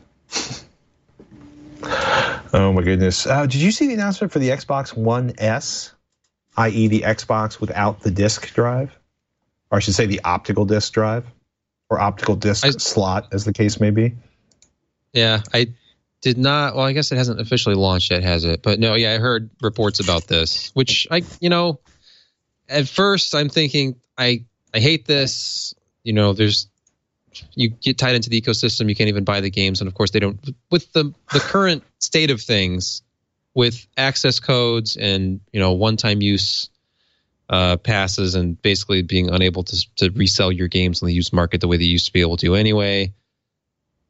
Oh my goodness. Uh, did you see the announcement for the Xbox One S, that is the Xbox without the disk drive? Or I should say the optical disk drive, or optical disk I, slot, as the case may be? Yeah, I did not. Well, I guess it hasn't officially launched yet, has it? But no, yeah, I heard reports about this, which I, you know, at first I'm thinking, I, I hate this. You know, there's, you get tied into the ecosystem, you can't even buy the games, and of course they don't. With the the current state of things, with access codes and, you know, one-time use uh, passes, and basically being unable to to resell your games on the used market the way they used to be able to anyway,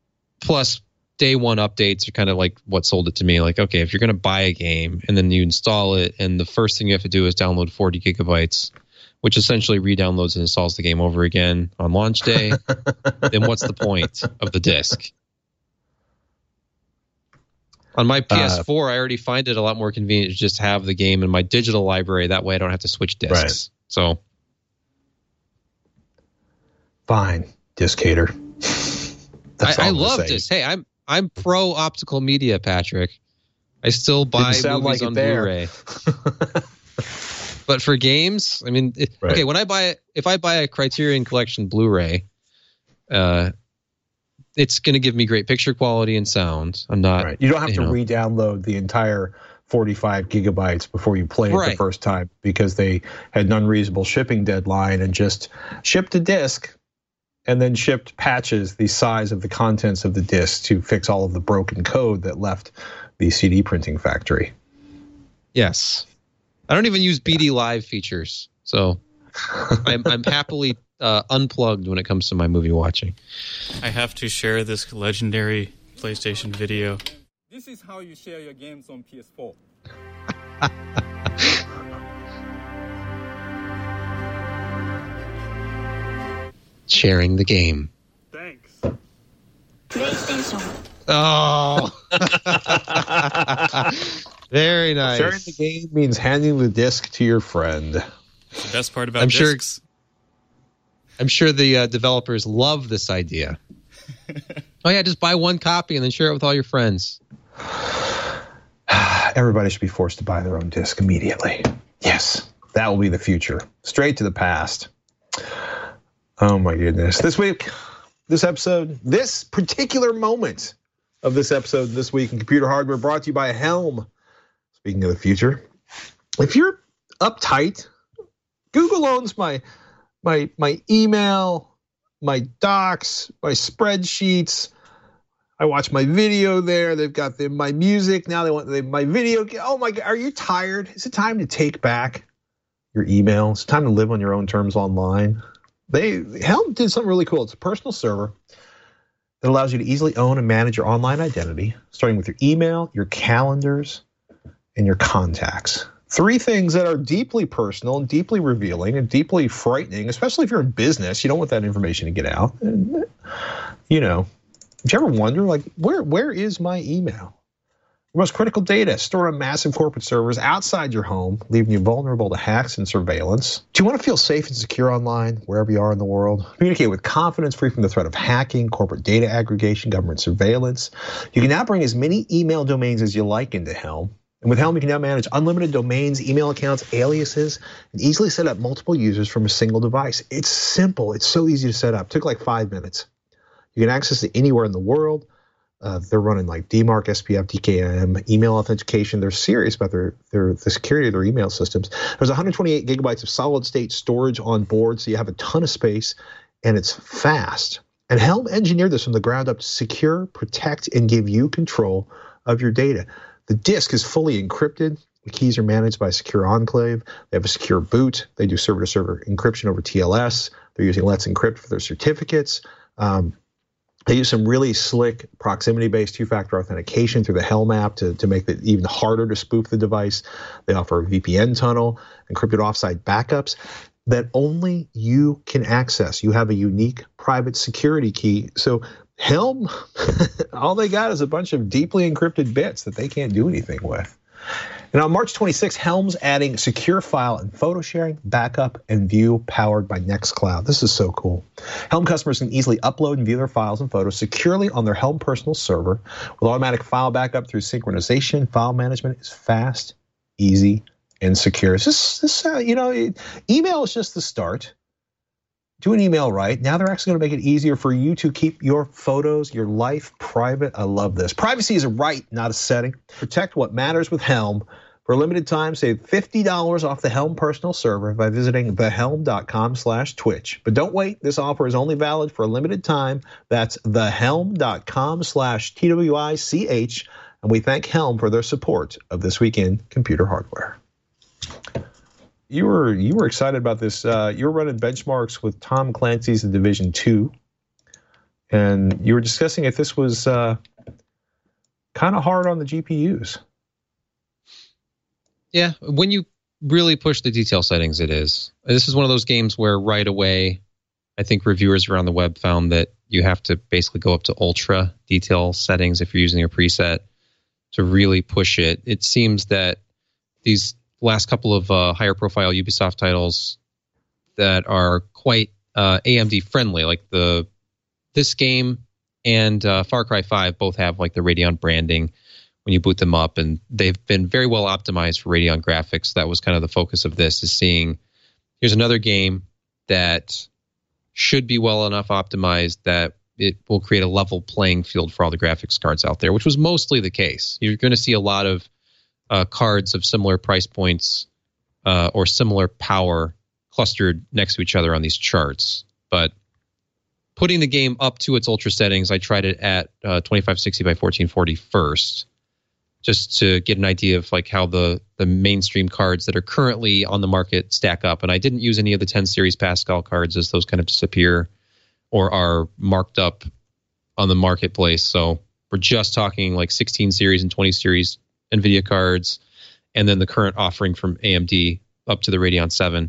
plus day one updates are kind of like what sold it to me. Like, okay, if you're going to buy a game and then you install it and the first thing you have to do is download forty gigabytes, which essentially re-downloads and installs the game over again on launch day, then what's the point of the disc? On my P S four, uh, I already find it a lot more convenient to just have the game in my digital library. That way I don't have to switch discs. Right. So, fine, disc hater. I, I love discs. Hey, I'm I'm pro optical media, Patrick. I still buy movies like on Blu-ray. But for games, I mean, it, right. okay, when I buy if I buy a Criterion Collection Blu-ray, uh, it's going to give me great picture quality and sound. I'm not. Right. You don't have you to know. re-download the entire forty-five gigabytes before you play it right. the first time because they had an unreasonable shipping deadline and just shipped a disc and then shipped patches the size of the contents of the disc to fix all of the broken code that left the C D printing factory. Yes. I don't even use B D Live features, so I'm, I'm happily uh, unplugged when it comes to my movie watching. I have to share this legendary PlayStation video. This is how you share your games on P S four. Sharing the game. Thanks. PlayStation. Oh. Very nice. Sharing the game means handing the disc to your friend. That's the best part about I'm discs. Sure, I'm sure the uh, developers love this idea. Oh, yeah, just buy one copy and then share it with all your friends. Everybody should be forced to buy their own disc immediately. Yes, that will be the future. Straight to the past. Oh, my goodness. This week, this episode, this particular moment of this episode this week in Computer Hardware brought to you by Helm. Speaking of the future, if you're uptight, Google owns my my my email, my docs, my spreadsheets. I watch my video there. They've got the, my music now. They want they, my video. Oh my God, are you tired? Is it time to take back your email? It's time to live on your own terms online. They Helm did something really cool. It's a personal server that allows you to easily own and manage your online identity, starting with your email, your calendars, and your contacts. Three things that are deeply personal and deeply revealing and deeply frightening, especially if you're in business. You don't want that information to get out. And, you know, did you ever wonder, like, where where is my email? Your most critical data stored on massive corporate servers outside your home, leaving you vulnerable to hacks and surveillance. Do you want to feel safe and secure online, wherever you are in the world? Communicate with confidence, free from the threat of hacking, corporate data aggregation, government surveillance. You can now bring as many email domains as you like into Helm. And with Helm, you can now manage unlimited domains, email accounts, aliases, and easily set up multiple users from a single device. It's simple. It's so easy to set up. It took like five minutes. You can access it anywhere in the world. Uh, they're running like D MARC, S P F, D K M, email authentication. They're serious about their, their the security of their email systems. There's one hundred twenty-eight gigabytes of solid state storage on board, so you have a ton of space, and it's fast. And Helm engineered this from the ground up to secure, protect, and give you control of your data. The disk is fully encrypted. The keys are managed by Secure Enclave. They have a secure boot. They do server-to-server encryption over T L S. They're using Let's Encrypt for their certificates. Um, They use some really slick proximity-based two-factor authentication through the Helm app to, to make it even harder to spoof the device. They offer a V P N tunnel, encrypted offsite backups that only you can access. You have a unique private security key. So Helm, all they got is a bunch of deeply encrypted bits that they can't do anything with. And on March twenty-sixth, Helm's adding secure file and photo sharing, backup, and view powered by Nextcloud. This is so cool. Helm customers can easily upload and view their files and photos securely on their Helm personal server. With automatic file backup through synchronization, file management is fast, easy, and secure. This, this, uh, you know, email is just the start. Do an email right. Now they're actually going to make it easier for you to keep your photos, your life private. I love this. Privacy is a right, not a setting. Protect what matters with Helm. For a limited time, save fifty dollars off the Helm personal server by visiting thehelm.com slash Twitch. But don't wait. This offer is only valid for a limited time. That's thehelm.com slash T W I C H. And we thank Helm for their support of This Week in Computer Hardware. You were you were excited about this. Uh, you were running benchmarks with Tom Clancy's The Division two, and you were discussing if this was uh, kind of hard on the G P Us. Yeah, when you really push the detail settings, it is. This is one of those games where right away, I think reviewers around the web found that you have to basically go up to ultra detail settings if you're using a preset to really push it. It seems that these last couple of uh, higher profile Ubisoft titles that are quite uh, A M D friendly, like the this game and uh, Far Cry five both have like the Radeon branding when you boot them up, and they've been very well optimized for Radeon graphics. That was kind of the focus of this, is seeing here's another game that should be well enough optimized that it will create a level playing field for all the graphics cards out there, which was mostly the case. You're going to see a lot of uh, cards of similar price points uh, or similar power clustered next to each other on these charts. But putting the game up to its ultra settings, I tried it at uh, twenty-five sixty by fourteen forty first, just to get an idea of like how the the mainstream cards that are currently on the market stack up. And I didn't use any of the ten series Pascal cards, as those kind of disappear or are marked up on the marketplace. So we're just talking like sixteen series and twenty series NVIDIA cards, and then the current offering from A M D up to the Radeon seven.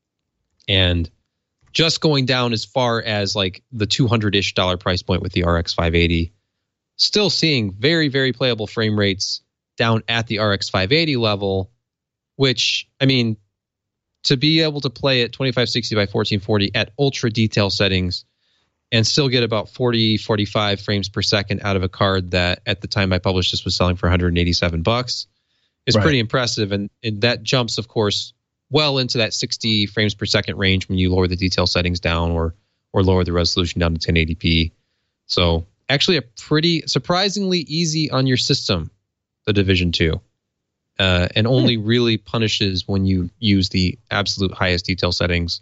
And just going down as far as like the two hundred-ish dollar price point with the R X five eighty, still seeing very, very playable frame rates down at the R X five eighty level, which, I mean, to be able to play at twenty-five sixty by fourteen forty at ultra detail settings and still get about forty, forty-five frames per second out of a card that at the time I published this was selling for one hundred eighty-seven bucks is Right. pretty impressive. And, and that jumps, of course, well into that sixty frames per second range when you lower the detail settings down or or lower the resolution down to ten eighty p. So actually a pretty surprisingly easy on your system, the Division two, uh, and only really punishes when you use the absolute highest detail settings.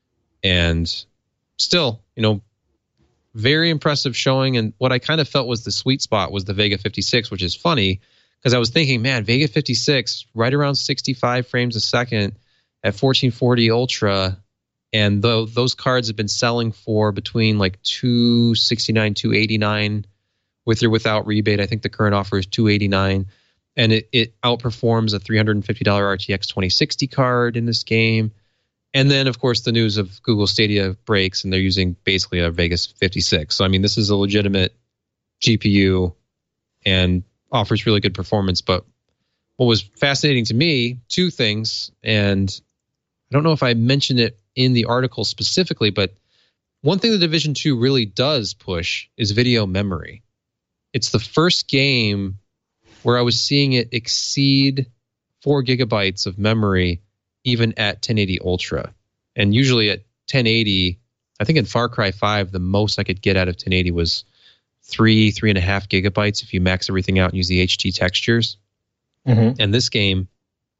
And still, you know, very impressive showing. And what I kind of felt was the sweet spot was the Vega fifty-six, which is funny because I was thinking, man, Vega fifty-six right around sixty-five frames a second at fourteen forty Ultra, and though those cards have been selling for between like two sixty-nine, two eighty-nine with or without rebate. I think the current offer is two eighty-nine, and it, it outperforms a three hundred fifty dollars R T X twenty sixty card in this game. And then, of course, the news of Google Stadia breaks, and they're using basically a Vegas fifty-six. So, I mean, this is a legitimate G P U and offers really good performance. But what was fascinating to me, two things, and I don't know if I mentioned it in the article specifically, but one thing the Division two really does push is video memory. It's the first game where I was seeing it exceed four gigabytes of memory even at ten eighty Ultra. And usually at ten eighty, I think in Far Cry five, the most I could get out of ten eighty was three, three and a half gigabytes if you max everything out and use the H D textures. Mm-hmm. And this game,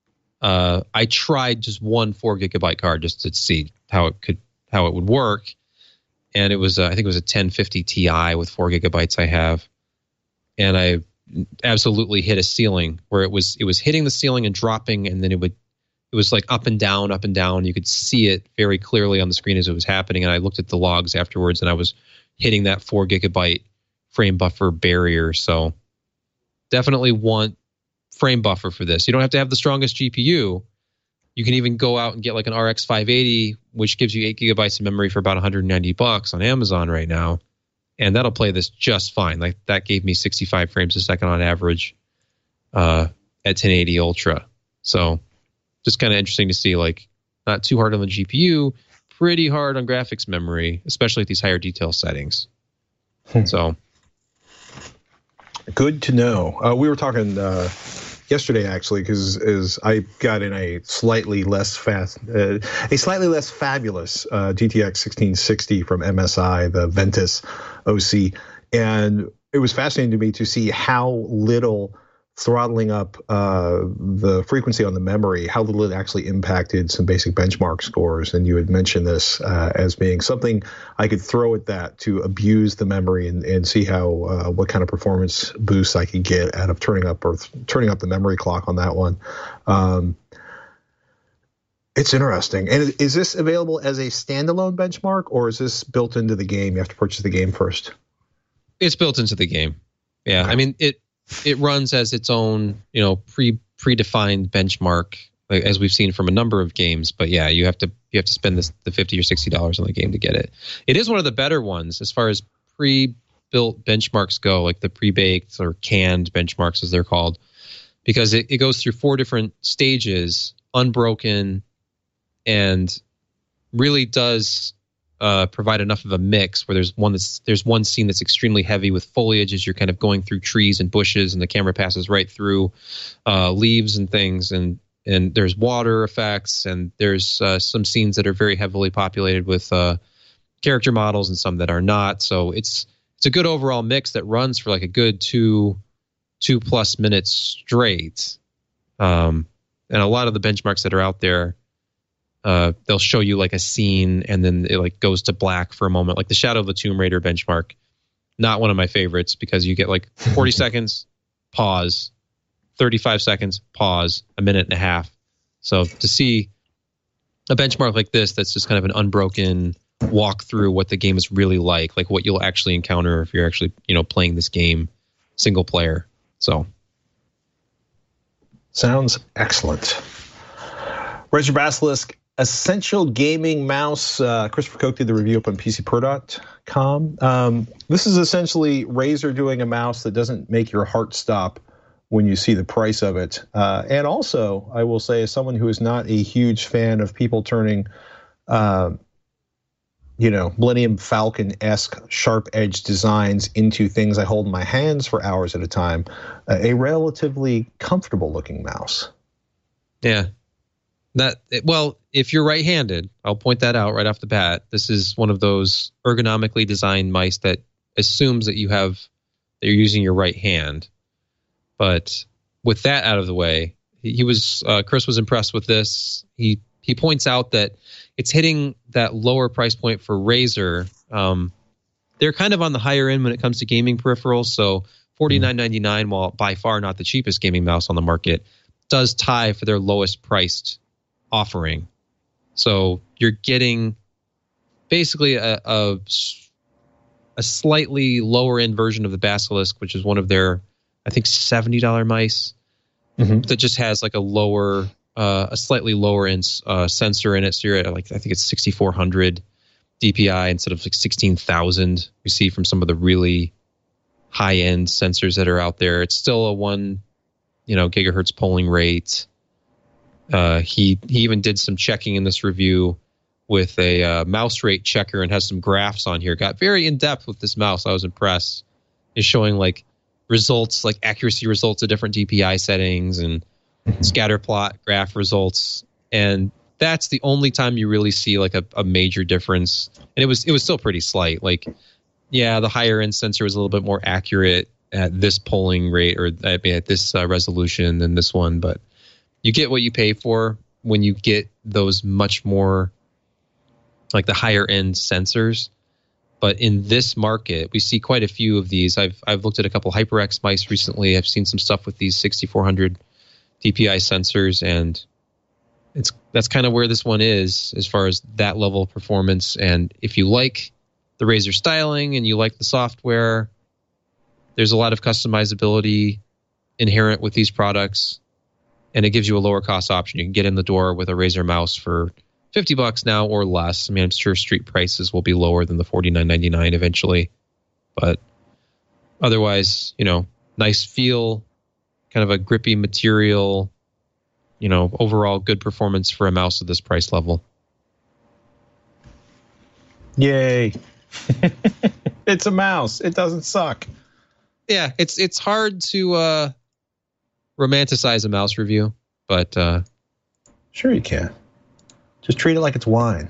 uh, I tried just one four gigabyte card just to see how it could, how it would work. And it was, uh, I think it was a ten fifty Ti with four gigabytes I have. And I absolutely hit a ceiling where it was, it was hitting the ceiling and dropping. And then it would, it was like up and down, up and down. You could see it very clearly on the screen as it was happening. And I looked at the logs afterwards and I was hitting that four gigabyte frame buffer barrier. So definitely want frame buffer for this. You don't have to have the strongest G P U. You can even go out and get like an R X five eighty, which gives you eight gigabytes of memory for about one hundred ninety bucks on Amazon right now. And that'll play this just fine. Like that gave me sixty-five frames a second on average uh, at ten eighty Ultra. So just kind of interesting to see, like, not too hard on the G P U, pretty hard on graphics memory, especially at these higher detail settings. Hmm. So good to know. Uh, we were talking uh, yesterday actually, because as I got in a slightly less fast, uh, a slightly less fabulous uh, G T X sixteen sixty from M S I, the Ventus O C, and it was fascinating to me to see how little throttling up uh, the frequency on the memory, how little it actually impacted some basic benchmark scores. And you had mentioned this uh, as being something I could throw at that to abuse the memory and, and see how uh, what kind of performance boosts I could get out of turning up or th- turning up the memory clock on that one. Um, it's interesting. And is this available as a standalone benchmark, or is this built into the game? You have to purchase the game first. It's built into the game. Yeah, I mean it. It runs as its own, you know, pre predefined benchmark, like, as we've seen from a number of games. But yeah, you have to you have to spend this, the fifty or sixty dollars on the game to get it. It is one of the better ones as far as pre-built benchmarks go, like the pre-baked or canned benchmarks as they're called, because it, it goes through four different stages, unbroken, and really does uh, provide enough of a mix where there's one that's there's one scene that's extremely heavy with foliage as you're kind of going through trees and bushes, and the camera passes right through uh, leaves and things, and and there's water effects, and there's uh, some scenes that are very heavily populated with uh, character models and some that are not. So it's it's a good overall mix that runs for like a good two two plus minutes straight. Um, and a lot of the benchmarks that are out there, Uh, they'll show you like a scene and then it like goes to black for a moment, like the Shadow of the Tomb Raider benchmark. Not one of my favorites because you get like forty seconds, pause, thirty-five seconds, pause, a minute and a half. So to see a benchmark like this, that's just kind of an unbroken walk through what the game is really like, like what you'll actually encounter if you're actually, you know, playing this game single player. So sounds excellent. Razer Basilisk Essential Gaming Mouse. Uh, Christopher Koch did the review up on P C Pro dot com. Um, this is essentially Razer doing a mouse that doesn't make your heart stop when you see the price of it. Uh, and also, I will say, as someone who is not a huge fan of people turning, uh, you know, Millennium Falcon-esque sharp edge designs into things I hold in my hands for hours at a time, uh, a relatively comfortable looking mouse. Yeah. That well, if you're right-handed, I'll point that out right off the bat. This is one of those ergonomically designed mice that assumes that you have that you're using your right hand. But with that out of the way, he was uh, Chris was impressed with this. He he points out that it's hitting that lower price point for Razer. Um, they're kind of on the higher end when it comes to gaming peripherals. So forty-nine ninety-nine, while by far not the cheapest gaming mouse on the market, does tie for their lowest priced offering. So you're getting basically a, a, a slightly lower end version of the Basilisk, which is one of their, I think, seventy dollars mice, mm-hmm. that just has like a lower, uh, a slightly lower end uh, sensor in it. So you're at like, I think it's sixty-four hundred D P I instead of like sixteen thousand we see from some of the really high end sensors that are out there. It's still a one, you know, gigahertz polling rate. Uh, he he even did some checking in this review with a uh, mouse rate checker and has some graphs on here. Got very in depth with this mouse. I was impressed. Is showing like results, like accuracy results of different D P I settings and scatter plot graph results. And that's the only time you really see like a, a major difference. And it was it was still pretty slight. Like, yeah, the higher end sensor was a little bit more accurate at this polling rate or I mean, at this uh, resolution than this one, but you get what you pay for when you get those much more like the higher end sensors. But in this market, we see quite a few of these. I've I've looked at a couple HyperX mice recently. I've seen some stuff with these sixty-four hundred D P I sensors, and it's that's kind of where this one is as far as that level of performance. And if you like the Razer styling and you like the software, there's a lot of customizability inherent with these products. And it gives you a lower cost option. You can get in the door with a Razer mouse for fifty bucks now or less. I mean, I'm sure street prices will be lower than the forty-nine ninety-nine eventually. But otherwise, you know, nice feel, kind of a grippy material, you know, overall good performance for a mouse at this price level. Yay. It's a mouse. It doesn't suck. Yeah, it's it's hard to uh romanticize a mouse review, but uh sure you can. Just treat it like it's wine.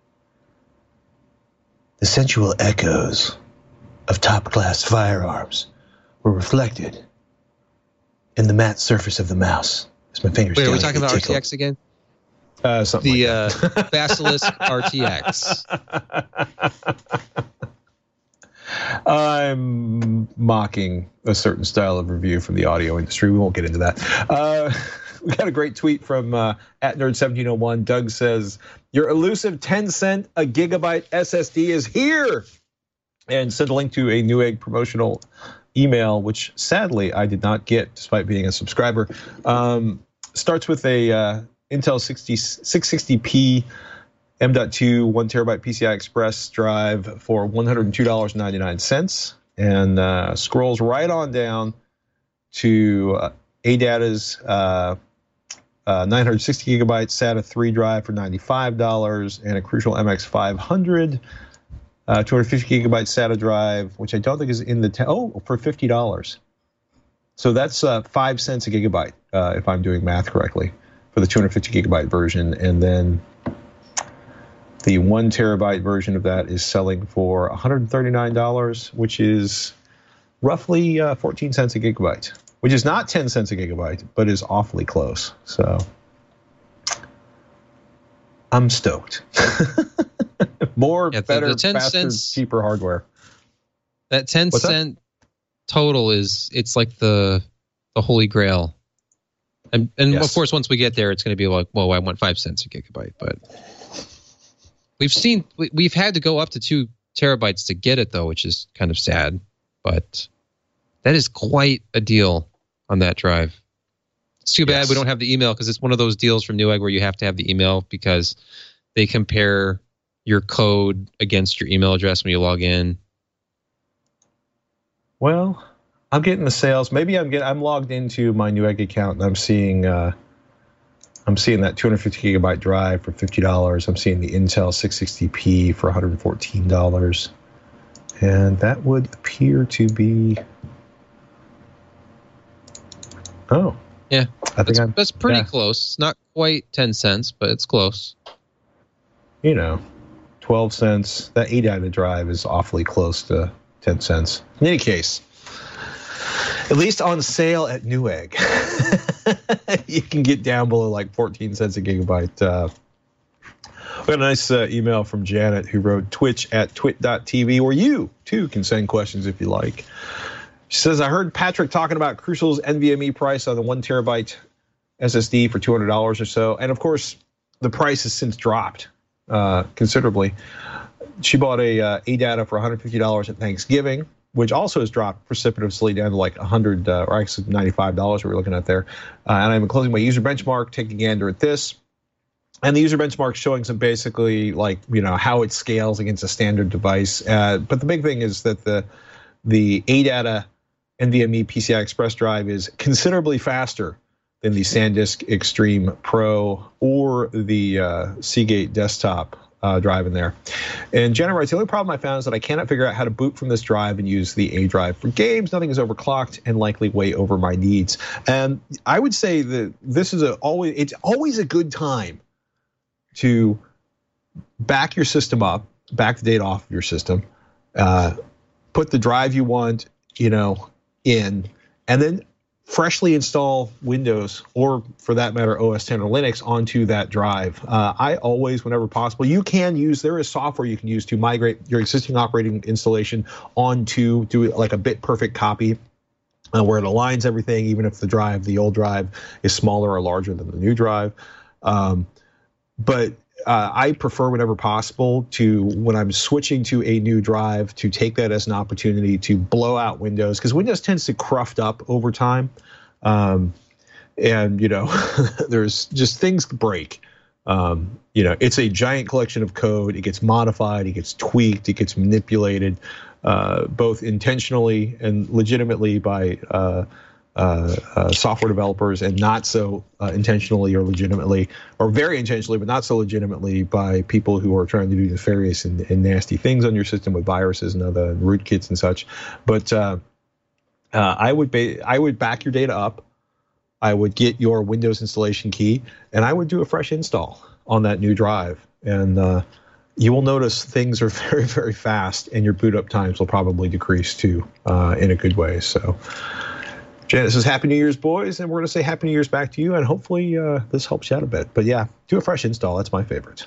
The sensual echoes of top-class firearms were reflected in the matte surface of the mouse. As my fingers Wait, are we talking about tickled. R T X again? Uh, something the like uh, Basilisk R T X. I'm mocking a certain style of review from the audio industry. We won't get into that. Uh, we got a great tweet from uh, at nerd seventeen oh one. Doug says, your elusive ten cent a gigabyte S S D is here. and sent a link to a Newegg promotional email, which sadly I did not get despite being a subscriber. Um, starts with a uh, Intel six sixty p M dot two one terabyte P C I Express drive for one hundred two dollars and ninety-nine cents, and uh, scrolls right on down to uh, A DATA's uh, uh, nine hundred sixty gigabyte SATA three drive for ninety-five dollars, and a Crucial M X five hundred uh, two hundred fifty gigabyte SATA drive, which I don't think is in the te- oh for fifty dollars. So that's uh, five cents a gigabyte uh, if I'm doing math correctly for the two hundred fifty gigabyte version, and then the one terabyte version of that is selling for one hundred thirty-nine dollars, which is roughly uh, fourteen cents a gigabyte, which is not ten cents a gigabyte, but is awfully close. So I'm stoked. More, yeah, the, better, the ten faster, cents, cheaper hardware. That ten What's cent that? total is it's like the the holy grail. And, and yes. Of course, once we get there, it's going to be like, well, I want five cents a gigabyte, but. We've seen we've had to go up to two terabytes to get it though, which is kind of sad. But that is quite a deal on that drive. It's too bad yes. we don't have the email because it's one of those deals from Newegg where you have to have the email because they compare your code against your email address when you log in. Well, I'm getting the sales. Maybe I'm getting I'm logged into my Newegg account and I'm seeing. Uh, I'm seeing that two hundred fifty gigabyte drive for fifty dollars. I'm seeing the Intel six sixty p for one hundred fourteen dollars. And that would appear to be... Oh. Yeah, I think I'm, that's pretty yeah. close. It's not quite ten cents, but it's close. You know, twelve cents. That A DATA drive is awfully close to ten cents. In any case, at least on sale at Newegg. You can get down below like fourteen cents a gigabyte. Uh, we got a nice uh, email from Janet who wrote Twitch at twit dot t v, where you too can send questions if you like. She says, I heard Patrick talking about Crucial's N V M e price on the one terabyte S S D for two hundred dollars or so. And of course, the price has since dropped uh, considerably. She bought a uh, A DATA for one hundred fifty dollars at Thanksgiving, which also has dropped precipitously down to like one hundred, uh, or actually ninety-five dollars we're looking at there. Uh, and I'm closing my user benchmark, taking a gander at this. And the user benchmark showing some basically like, you know, how it scales against a standard device. Uh, but the big thing is that the the A DATA N V M e P C I Express drive is considerably faster than the SanDisk Extreme Pro or the uh, Seagate desktop Uh, drive in there. And Jenna writes, the only problem I found is that I cannot figure out how to boot from this drive and use the A drive for games. Nothing is overclocked and likely way over my needs. And I would say that this is a always it's always a good time to back your system up, back the data off of your system, uh, put the drive you want, you know, in, and then freshly install Windows, or for that matter, O S ten or Linux onto that drive. Uh, I always, whenever possible, you can use, there is software you can use to migrate your existing operating installation onto, do it like a bit perfect copy uh, where it aligns everything, even if the drive, the old drive is smaller or larger than the new drive. Um, but Uh, I prefer whenever possible to, when I'm switching to a new drive, to take that as an opportunity to blow out Windows, because Windows tends to cruft up over time. Um, and, you know, there's just things break. Um, you know, it's a giant collection of code. It gets modified, it gets tweaked, it gets manipulated, uh, both intentionally and legitimately by uh, Uh, uh, software developers, and not so uh, intentionally or legitimately, or very intentionally, but not so legitimately by people who are trying to do nefarious and, and nasty things on your system with viruses and other rootkits and such. But uh, uh, I would ba- I would back your data up. I would get your Windows installation key, and I would do a fresh install on that new drive. And uh, you will notice things are very, very fast, and your boot up times will probably decrease too, uh, in a good way. So. Janet says, Happy New Year's, boys, and we're going to say Happy New Year's back to you, and hopefully uh, this helps you out a bit. But yeah, do a fresh install. That's my favorite.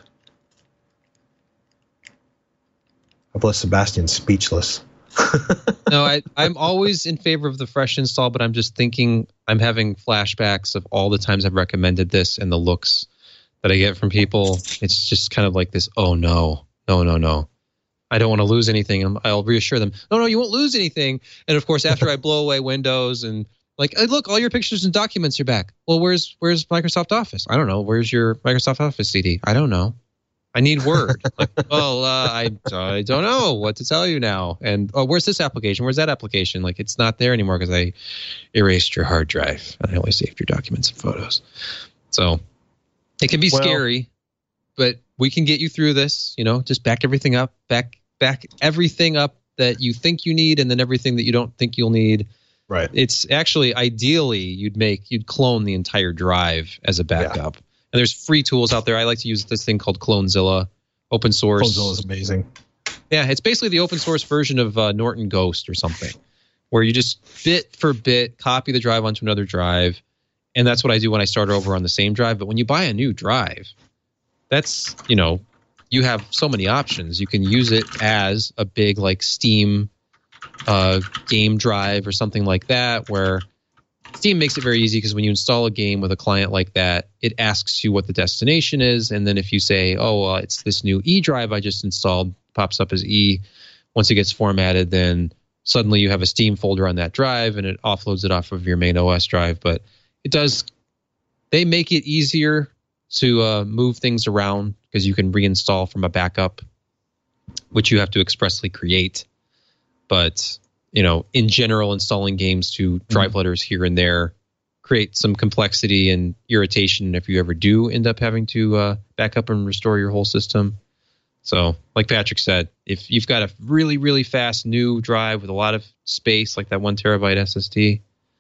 I've left Sebastian speechless. No, I, I'm always in favor of the fresh install, but I'm just thinking, I'm having flashbacks of all the times I've recommended this and the looks that I get from people. It's just kind of like this, oh, no, no, no, no. I don't want to lose anything. I'll reassure them, no, no, you won't lose anything. And of course, after I blow away Windows and like, hey, look, all your pictures and documents are back. Well, where's where's Microsoft Office? I don't know. Where's your Microsoft Office C D? I don't know. I need Word. Like, well, uh, I I don't know what to tell you now. And oh, where's this application? Where's that application? Like, it's not there anymore because I erased your hard drive and I only saved your documents and photos. So it can be well, scary, but we can get you through this. You know, just back everything up, back back everything up that you think you need, and then everything that you don't think you'll need. Right. It's actually ideally you'd make you'd clone the entire drive as a backup. Yeah. And there's free tools out there. I like to use this thing called Clonezilla, open source. Clonezilla is amazing. Yeah, it's basically the open source version of uh, Norton Ghost or something, where you just bit for bit copy the drive onto another drive. And that's what I do when I start over on the same drive. But when you buy a new drive, that's, you know, you have so many options. You can use it as a big like Steam uh, game drive or something like that, where Steam makes it very easy because when you install a game with a client like that, it asks you what the destination is. And then if you say, oh, uh, it's this new E drive I just installed, pops up as E. Once it gets formatted, then suddenly you have a Steam folder on that drive and it offloads it off of your main O S drive. But it does, they make it easier to uh, move things around because you can reinstall from a backup, which you have to expressly create. But you know, in general, installing games to drive mm-hmm. letters here and there create some complexity and irritation if you ever do end up having to uh, back up and restore your whole system. So, like Patrick said, if you've got a really, really fast new drive with a lot of space, like that one terabyte S S D,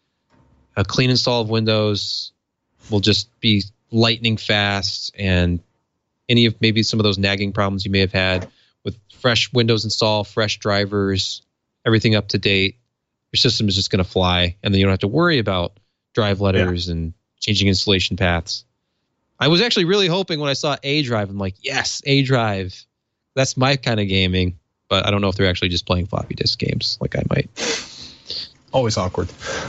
a clean install of Windows will just be lightning fast, and any of maybe some of those nagging problems you may have had with fresh Windows install, fresh drivers, everything up to date, your system is just going to fly, and then you don't have to worry about drive letters yeah. and changing installation paths. I was actually really hoping when I saw A drive, I'm like, yes, A drive. That's my kind of gaming, but I don't know if they're actually just playing floppy disk games like I might. Always awkward.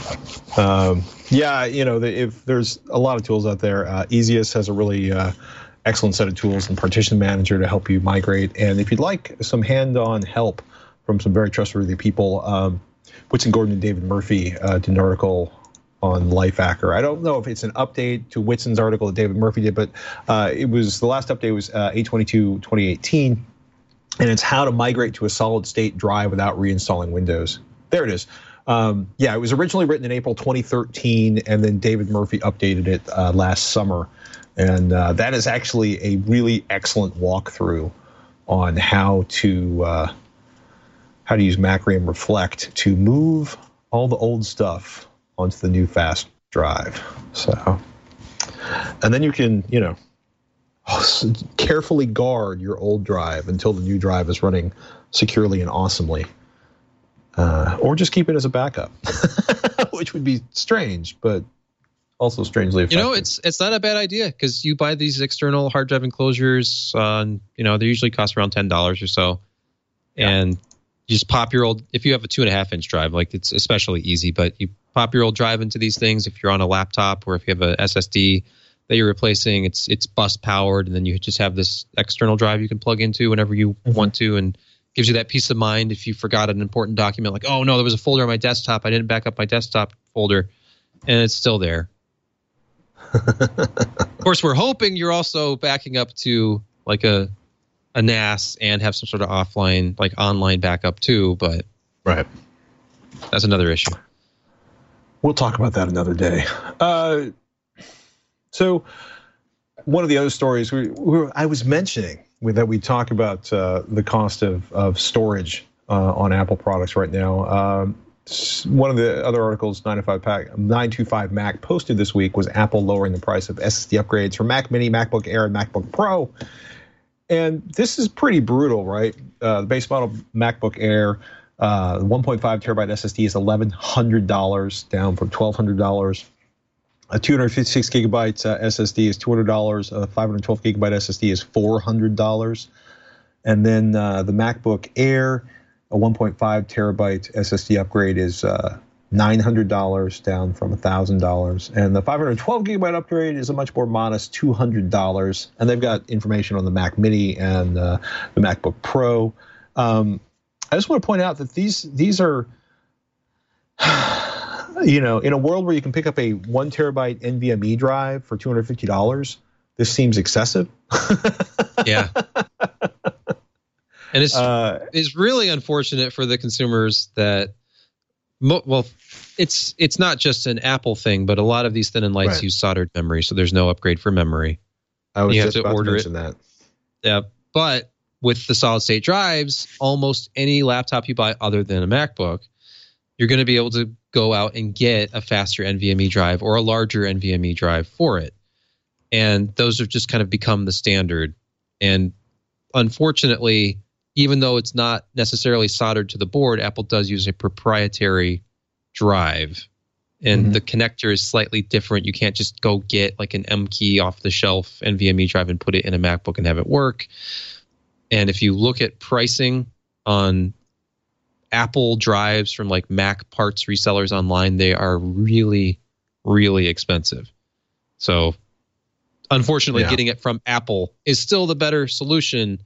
Um, yeah, you know, the, if there's a lot of tools out there. Uh, Easiest has a really uh, excellent set of tools and Partition Manager to help you migrate. And if you'd like some hand-on help from some very trustworthy people, um, Whitson Gordon and David Murphy uh, did an article on Lifehacker. I don't know if it's an update to Whitson's article that David Murphy did, but uh, it was the last update was uh, eight twenty-two twenty eighteen, and it's how to migrate to a solid state drive without reinstalling Windows. There it is. Um, yeah, it was originally written in April twenty thirteen, and then David Murphy updated it uh, last summer, and uh, that is actually a really excellent walkthrough on how to uh, how to use Macrium Reflect to move all the old stuff onto the new fast drive. So, and then you can, you know, carefully guard your old drive until the new drive is running securely and awesomely. Uh, or just keep it as a backup, which would be strange, but also strangely effective. You know, it's it's not a bad idea because you buy these external hard drive enclosures. Uh, you know, they usually cost around ten dollars or so, yeah. and you just pop your old. If you have a two and a half inch drive, like it's especially easy, but you pop your old drive into these things. If you're on a laptop or if you have a S S D that you're replacing, it's it's bus powered, and then you just have this external drive you can plug into whenever you mm-hmm. want to, and gives you that peace of mind if you forgot an important document, like, oh no, there was a folder on my desktop. I didn't back up my desktop folder, and it's still there. Of course, we're hoping you're also backing up to like a a N A S and have some sort of offline, like online backup too, but right, that's another issue. We'll talk about that another day. Uh, so one of the other stories we, we I was mentioning that we talk about uh, the cost of, of storage uh, on Apple products right now. Um, one of the other articles, nine two five Mac, posted this week was Apple lowering the price of S S D upgrades for Mac Mini, MacBook Air, and MacBook Pro. And this is pretty brutal, right? Uh, the base model MacBook Air, uh, one point five terabyte S S D is eleven hundred dollars, down from twelve hundred dollars. A two hundred fifty-six gigabyte uh, S S D is two hundred dollars. A five hundred twelve gigabyte S S D is four hundred dollars. And then uh, the MacBook Air, a one point five terabyte S S D upgrade is uh, nine hundred dollars, down from one thousand dollars. And the five hundred twelve gigabyte upgrade is a much more modest two hundred dollars. And they've got information on the Mac Mini and uh, the MacBook Pro. Um, I just want to point out that these these are, you know, in a world where you can pick up a one terabyte NVMe drive for two hundred fifty dollars, this seems excessive. Yeah. And it's uh, it's really unfortunate for the consumers that, mo- well, it's it's not just an Apple thing, but a lot of these thin and lights right. use soldered memory, so there's no upgrade for memory. I was you just have to about order to mention it. that. Yeah, but with the solid state drives, almost any laptop you buy other than a MacBook, you're going to be able to go out and get a faster NVMe drive or a larger NVMe drive for it. And those have just kind of become the standard. And unfortunately, even though it's not necessarily soldered to the board, Apple does use a proprietary drive. And mm-hmm. the connector is slightly different. You can't just go get like an M key off the shelf NVMe drive and put it in a MacBook and have it work. And if you look at pricing on Apple drives from like Mac parts resellers online, they are really, really expensive. So unfortunately, yeah. getting it from Apple is still the better solution.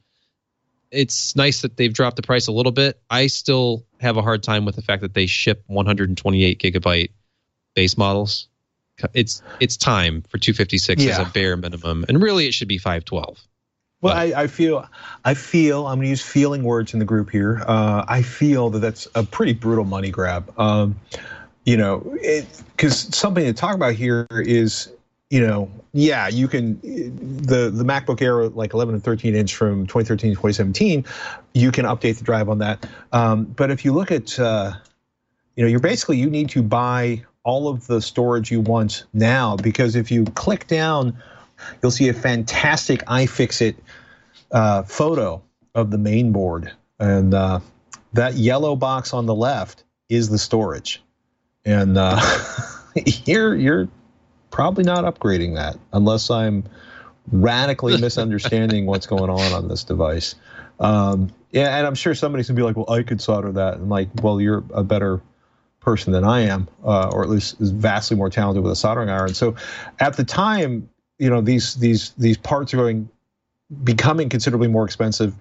It's nice that they've dropped the price a little bit. I still have a hard time with the fact that they ship one hundred twenty-eight gigabyte base models. It's it's time for two fifty-six yeah. as a bare minimum, and really it should be five twelve. Well, I, I feel, I feel, I'm going to use feeling words in the group here. Uh, I feel that that's a pretty brutal money grab. Um, you know, because something to talk about here is, you know, yeah, you can, the, the MacBook Air, like eleven and thirteen inch from twenty thirteen to twenty seventeen, you can update the drive on that. Um, but if you look at, uh, you know, you're basically, you need to buy all of the storage you want now, because if you click down, you'll see a fantastic iFixit uh, photo of the main board. And uh, that yellow box on the left is the storage. And uh, you're, you're probably not upgrading that unless I'm radically misunderstanding what's going on on this device. Um, yeah, and I'm sure somebody's gonna be like, well, I could solder that. And like, well, you're a better person than I am, uh, or at least is vastly more talented with a soldering iron. So at the time, you know, these these these parts are going becoming considerably more expensive.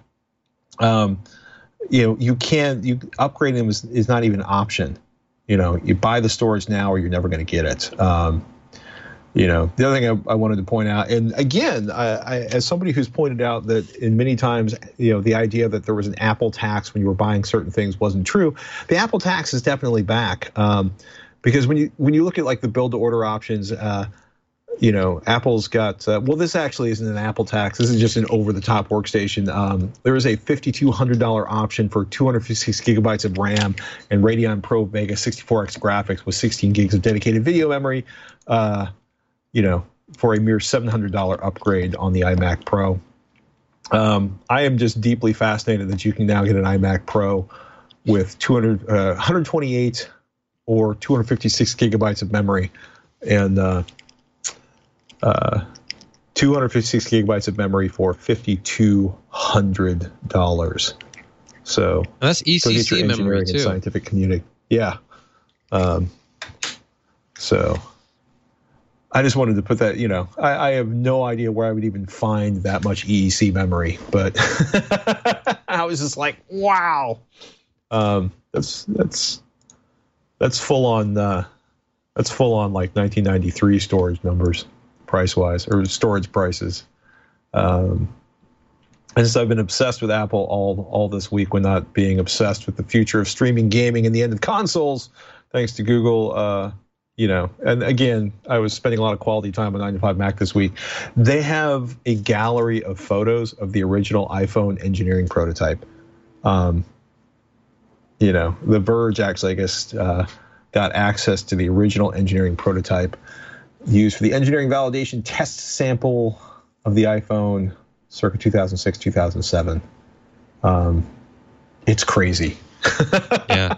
Um, you know, you can't you upgrading them is, is not even an option. You know, you buy the storage now, or you're never going to get it. Um, you know, the other thing I, I wanted to point out, and again, I, I, as somebody who's pointed out that in many times, you know, the idea that there was an Apple tax when you were buying certain things wasn't true. The Apple tax is definitely back, um, because when you when you look at like the build to order options. Uh, You know, Apple's got, uh, well, this actually isn't an Apple tax. This is just an over-the-top workstation. Um, there is a five thousand two hundred dollars option for two hundred fifty-six gigabytes of RAM and Radeon Pro Vega sixty-four X graphics with sixteen gigs of dedicated video memory, uh, you know, for a mere seven hundred dollars upgrade on the iMac Pro. Um, I am just deeply fascinated that you can now get an iMac Pro with two hundred, uh, one hundred twenty-eight or two hundred fifty-six gigabytes of memory. And, uh, Uh, two hundred fifty-six gigabytes of memory for five thousand two hundred dollars. So that's E C C memory too. And scientific community, yeah. Um, so I just wanted to put that. You know, I, I have no idea where I would even find that much E E C memory, but I was just like, wow. Um, that's that's that's full on. Uh, that's full on like nineteen ninety-three storage numbers. Price-wise, or storage prices. Um, and since I've been obsessed with Apple all all this week, when not being obsessed with the future of streaming gaming and the end of consoles, thanks to Google, uh, you know, and again, I was spending a lot of quality time on nine to five Mac this week. They have a gallery of photos of the original iPhone engineering prototype. Um, you know, The Verge actually, I guess, uh, got access to the original engineering prototype used for the engineering validation test sample of the iPhone circa two thousand six, two thousand seven. Um, it's crazy. Yeah.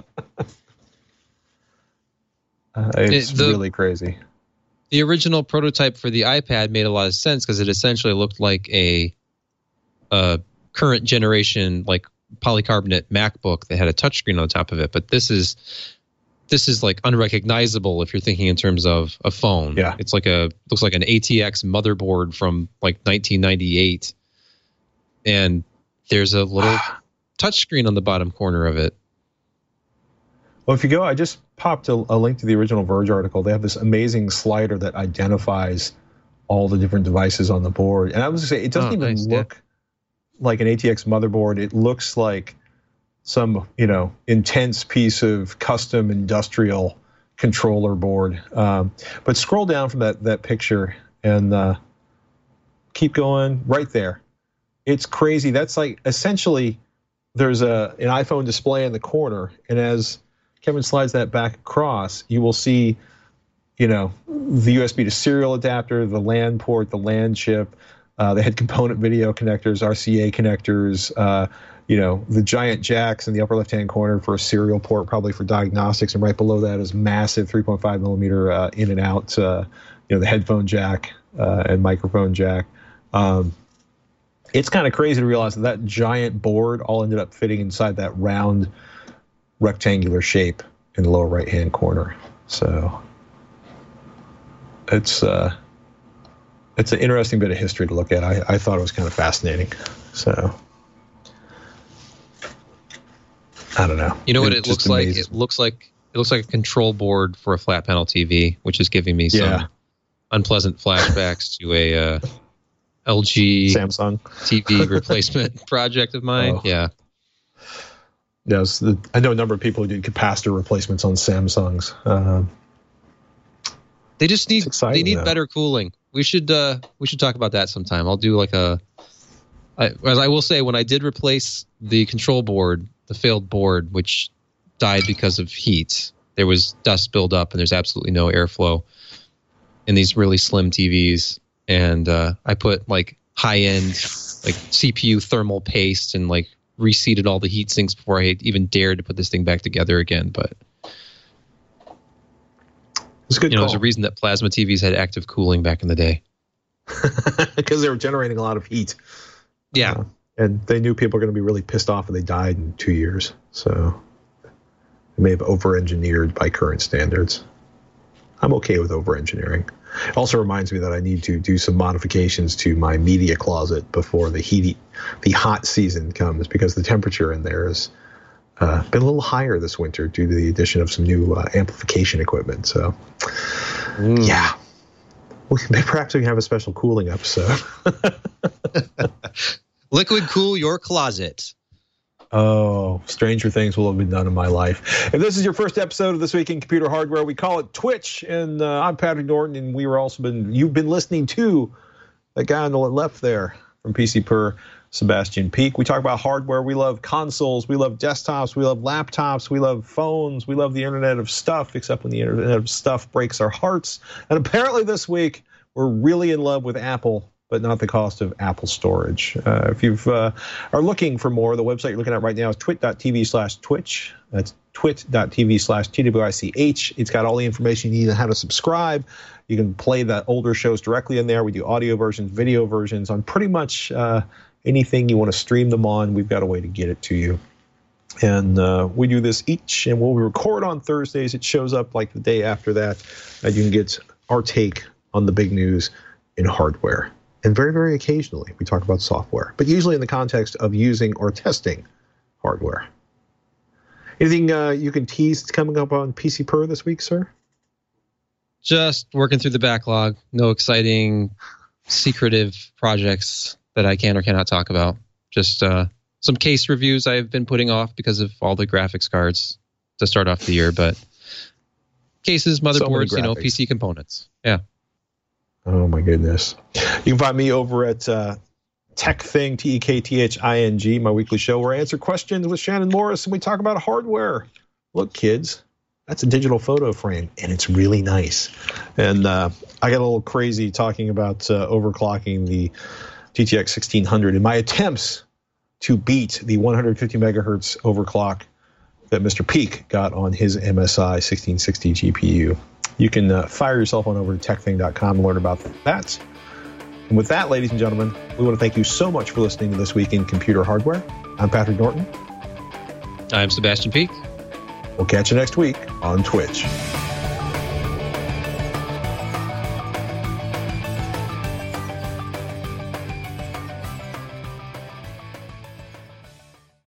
Uh, it's it, the, really crazy. The original prototype for the iPad made a lot of sense because it essentially looked like a, a current generation, like polycarbonate MacBook that had a touchscreen on the top of it. But this is this is like unrecognizable if you're thinking in terms of a phone. Yeah. It's like a looks like an A T X motherboard from like nineteen ninety-eight. And there's a little touchscreen on the bottom corner of it. Well, if you go, I just popped a, a link to the original Verge article. They have this amazing slider that identifies all the different devices on the board. And I was gonna say, it doesn't Oh, even nice, look yeah. like an A T X motherboard. It looks like some, you know, intense piece of custom industrial controller board. Um, but scroll down from that that picture and uh, keep going right there. It's crazy. That's like essentially there's a an iPhone display in the corner, and as Kevin slides that back across, you will see, you know, the U S B to serial adapter, the LAN port, the LAN chip. Uh, they had component video connectors, R C A connectors, uh, you know, the giant jacks in the upper left-hand corner for a serial port, probably for diagnostics, and right below that is massive three point five millimeter uh, in and out, uh, you know, the headphone jack uh, and microphone jack. Um, it's kind of crazy to realize that that giant board all ended up fitting inside that round rectangular shape in the lower right-hand corner. So it's uh, it's an interesting bit of history to look at. I, I thought it was kind of fascinating. So I don't know. You know what It it just looks like? amazes It looks like it looks like a control board for a flat panel T V, which is giving me some Yeah. unpleasant flashbacks to a uh, L G Samsung T V replacement project of mine. Oh. Yeah. Yes, the, I know a number of people who did capacitor replacements on Samsungs. Um, They just need It's exciting, they need though. better cooling. We should uh, we should talk about that sometime. I'll do like a. I, as I will say, when I did replace the control board, the failed board, which died because of heat, there was dust buildup and there's absolutely no airflow in these really slim T Vs. And uh, I put like high end like C P U thermal paste and like reseated all the heat sinks before I even dared to put this thing back together again. But it's a good you know, call. there's a reason that plasma T Vs had active cooling back in the day. Because they were generating a lot of heat. Yeah. Uh, and they knew people were going to be really pissed off if they died in two years. So they may have over-engineered by current standards. I'm okay with over-engineering. It also reminds me that I need to do some modifications to my media closet before the heat, the hot season comes, because the temperature in there has uh, been a little higher this winter due to the addition of some new uh, amplification equipment. So, Mm. yeah. Well, perhaps we can have a special cooling episode. Liquid cool your closet. Oh, stranger things will have been done in my life. If this is your first episode of This Week in Computer Hardware, we call it Twitch, and uh, I'm Patrick Norton, and we were also been you've been listening to that guy on the left there from P C Per, Sebastian Peak. We talk about hardware. We love consoles. We love desktops. We love laptops. We love phones. We love the Internet of Stuff, except when the Internet of Stuff breaks our hearts. And apparently this week we're really in love with Apple, but not the cost of Apple storage. Uh, if you uh, are looking for more, the website you're looking at right now is twit.tv slash twitch. That's twit.tv slash twich. It's got all the information you need on how to subscribe. You can play the older shows directly in there. We do audio versions, video versions on pretty much uh, anything you want to stream them on. We've got a way to get it to you. And uh, we do this each, and when we record on Thursdays, it shows up like the day after that, and you can get our take on the big news in hardware. And very, very occasionally, we talk about software, but usually in the context of using or testing hardware. Anything uh, you can tease coming up on P C Per this week, sir? Just working through the backlog. No exciting, secretive projects that I can or cannot talk about. Just uh, some case reviews I've been putting off because of all the graphics cards to start off the year. But cases, motherboards, So you know, graphics. P C components. Yeah. Oh my goodness. You can find me over at uh, Tech Thing, T E K T H I N G, my weekly show where I answer questions with Shannon Morris and we talk about hardware. Look, kids, that's a digital photo frame and it's really nice. And uh, I got a little crazy talking about uh, overclocking the T T X sixteen hundred in my attempts to beat the one hundred fifty megahertz overclock that Mister Peak got on his M S I sixteen sixty G P U. You can uh, fire yourself on over to tech thing dot com and learn about that. And with that, ladies and gentlemen, we want to thank you so much for listening to This Week in Computer Hardware. I'm Patrick Norton. I'm Sebastian Peak. We'll catch you next week on Twitch.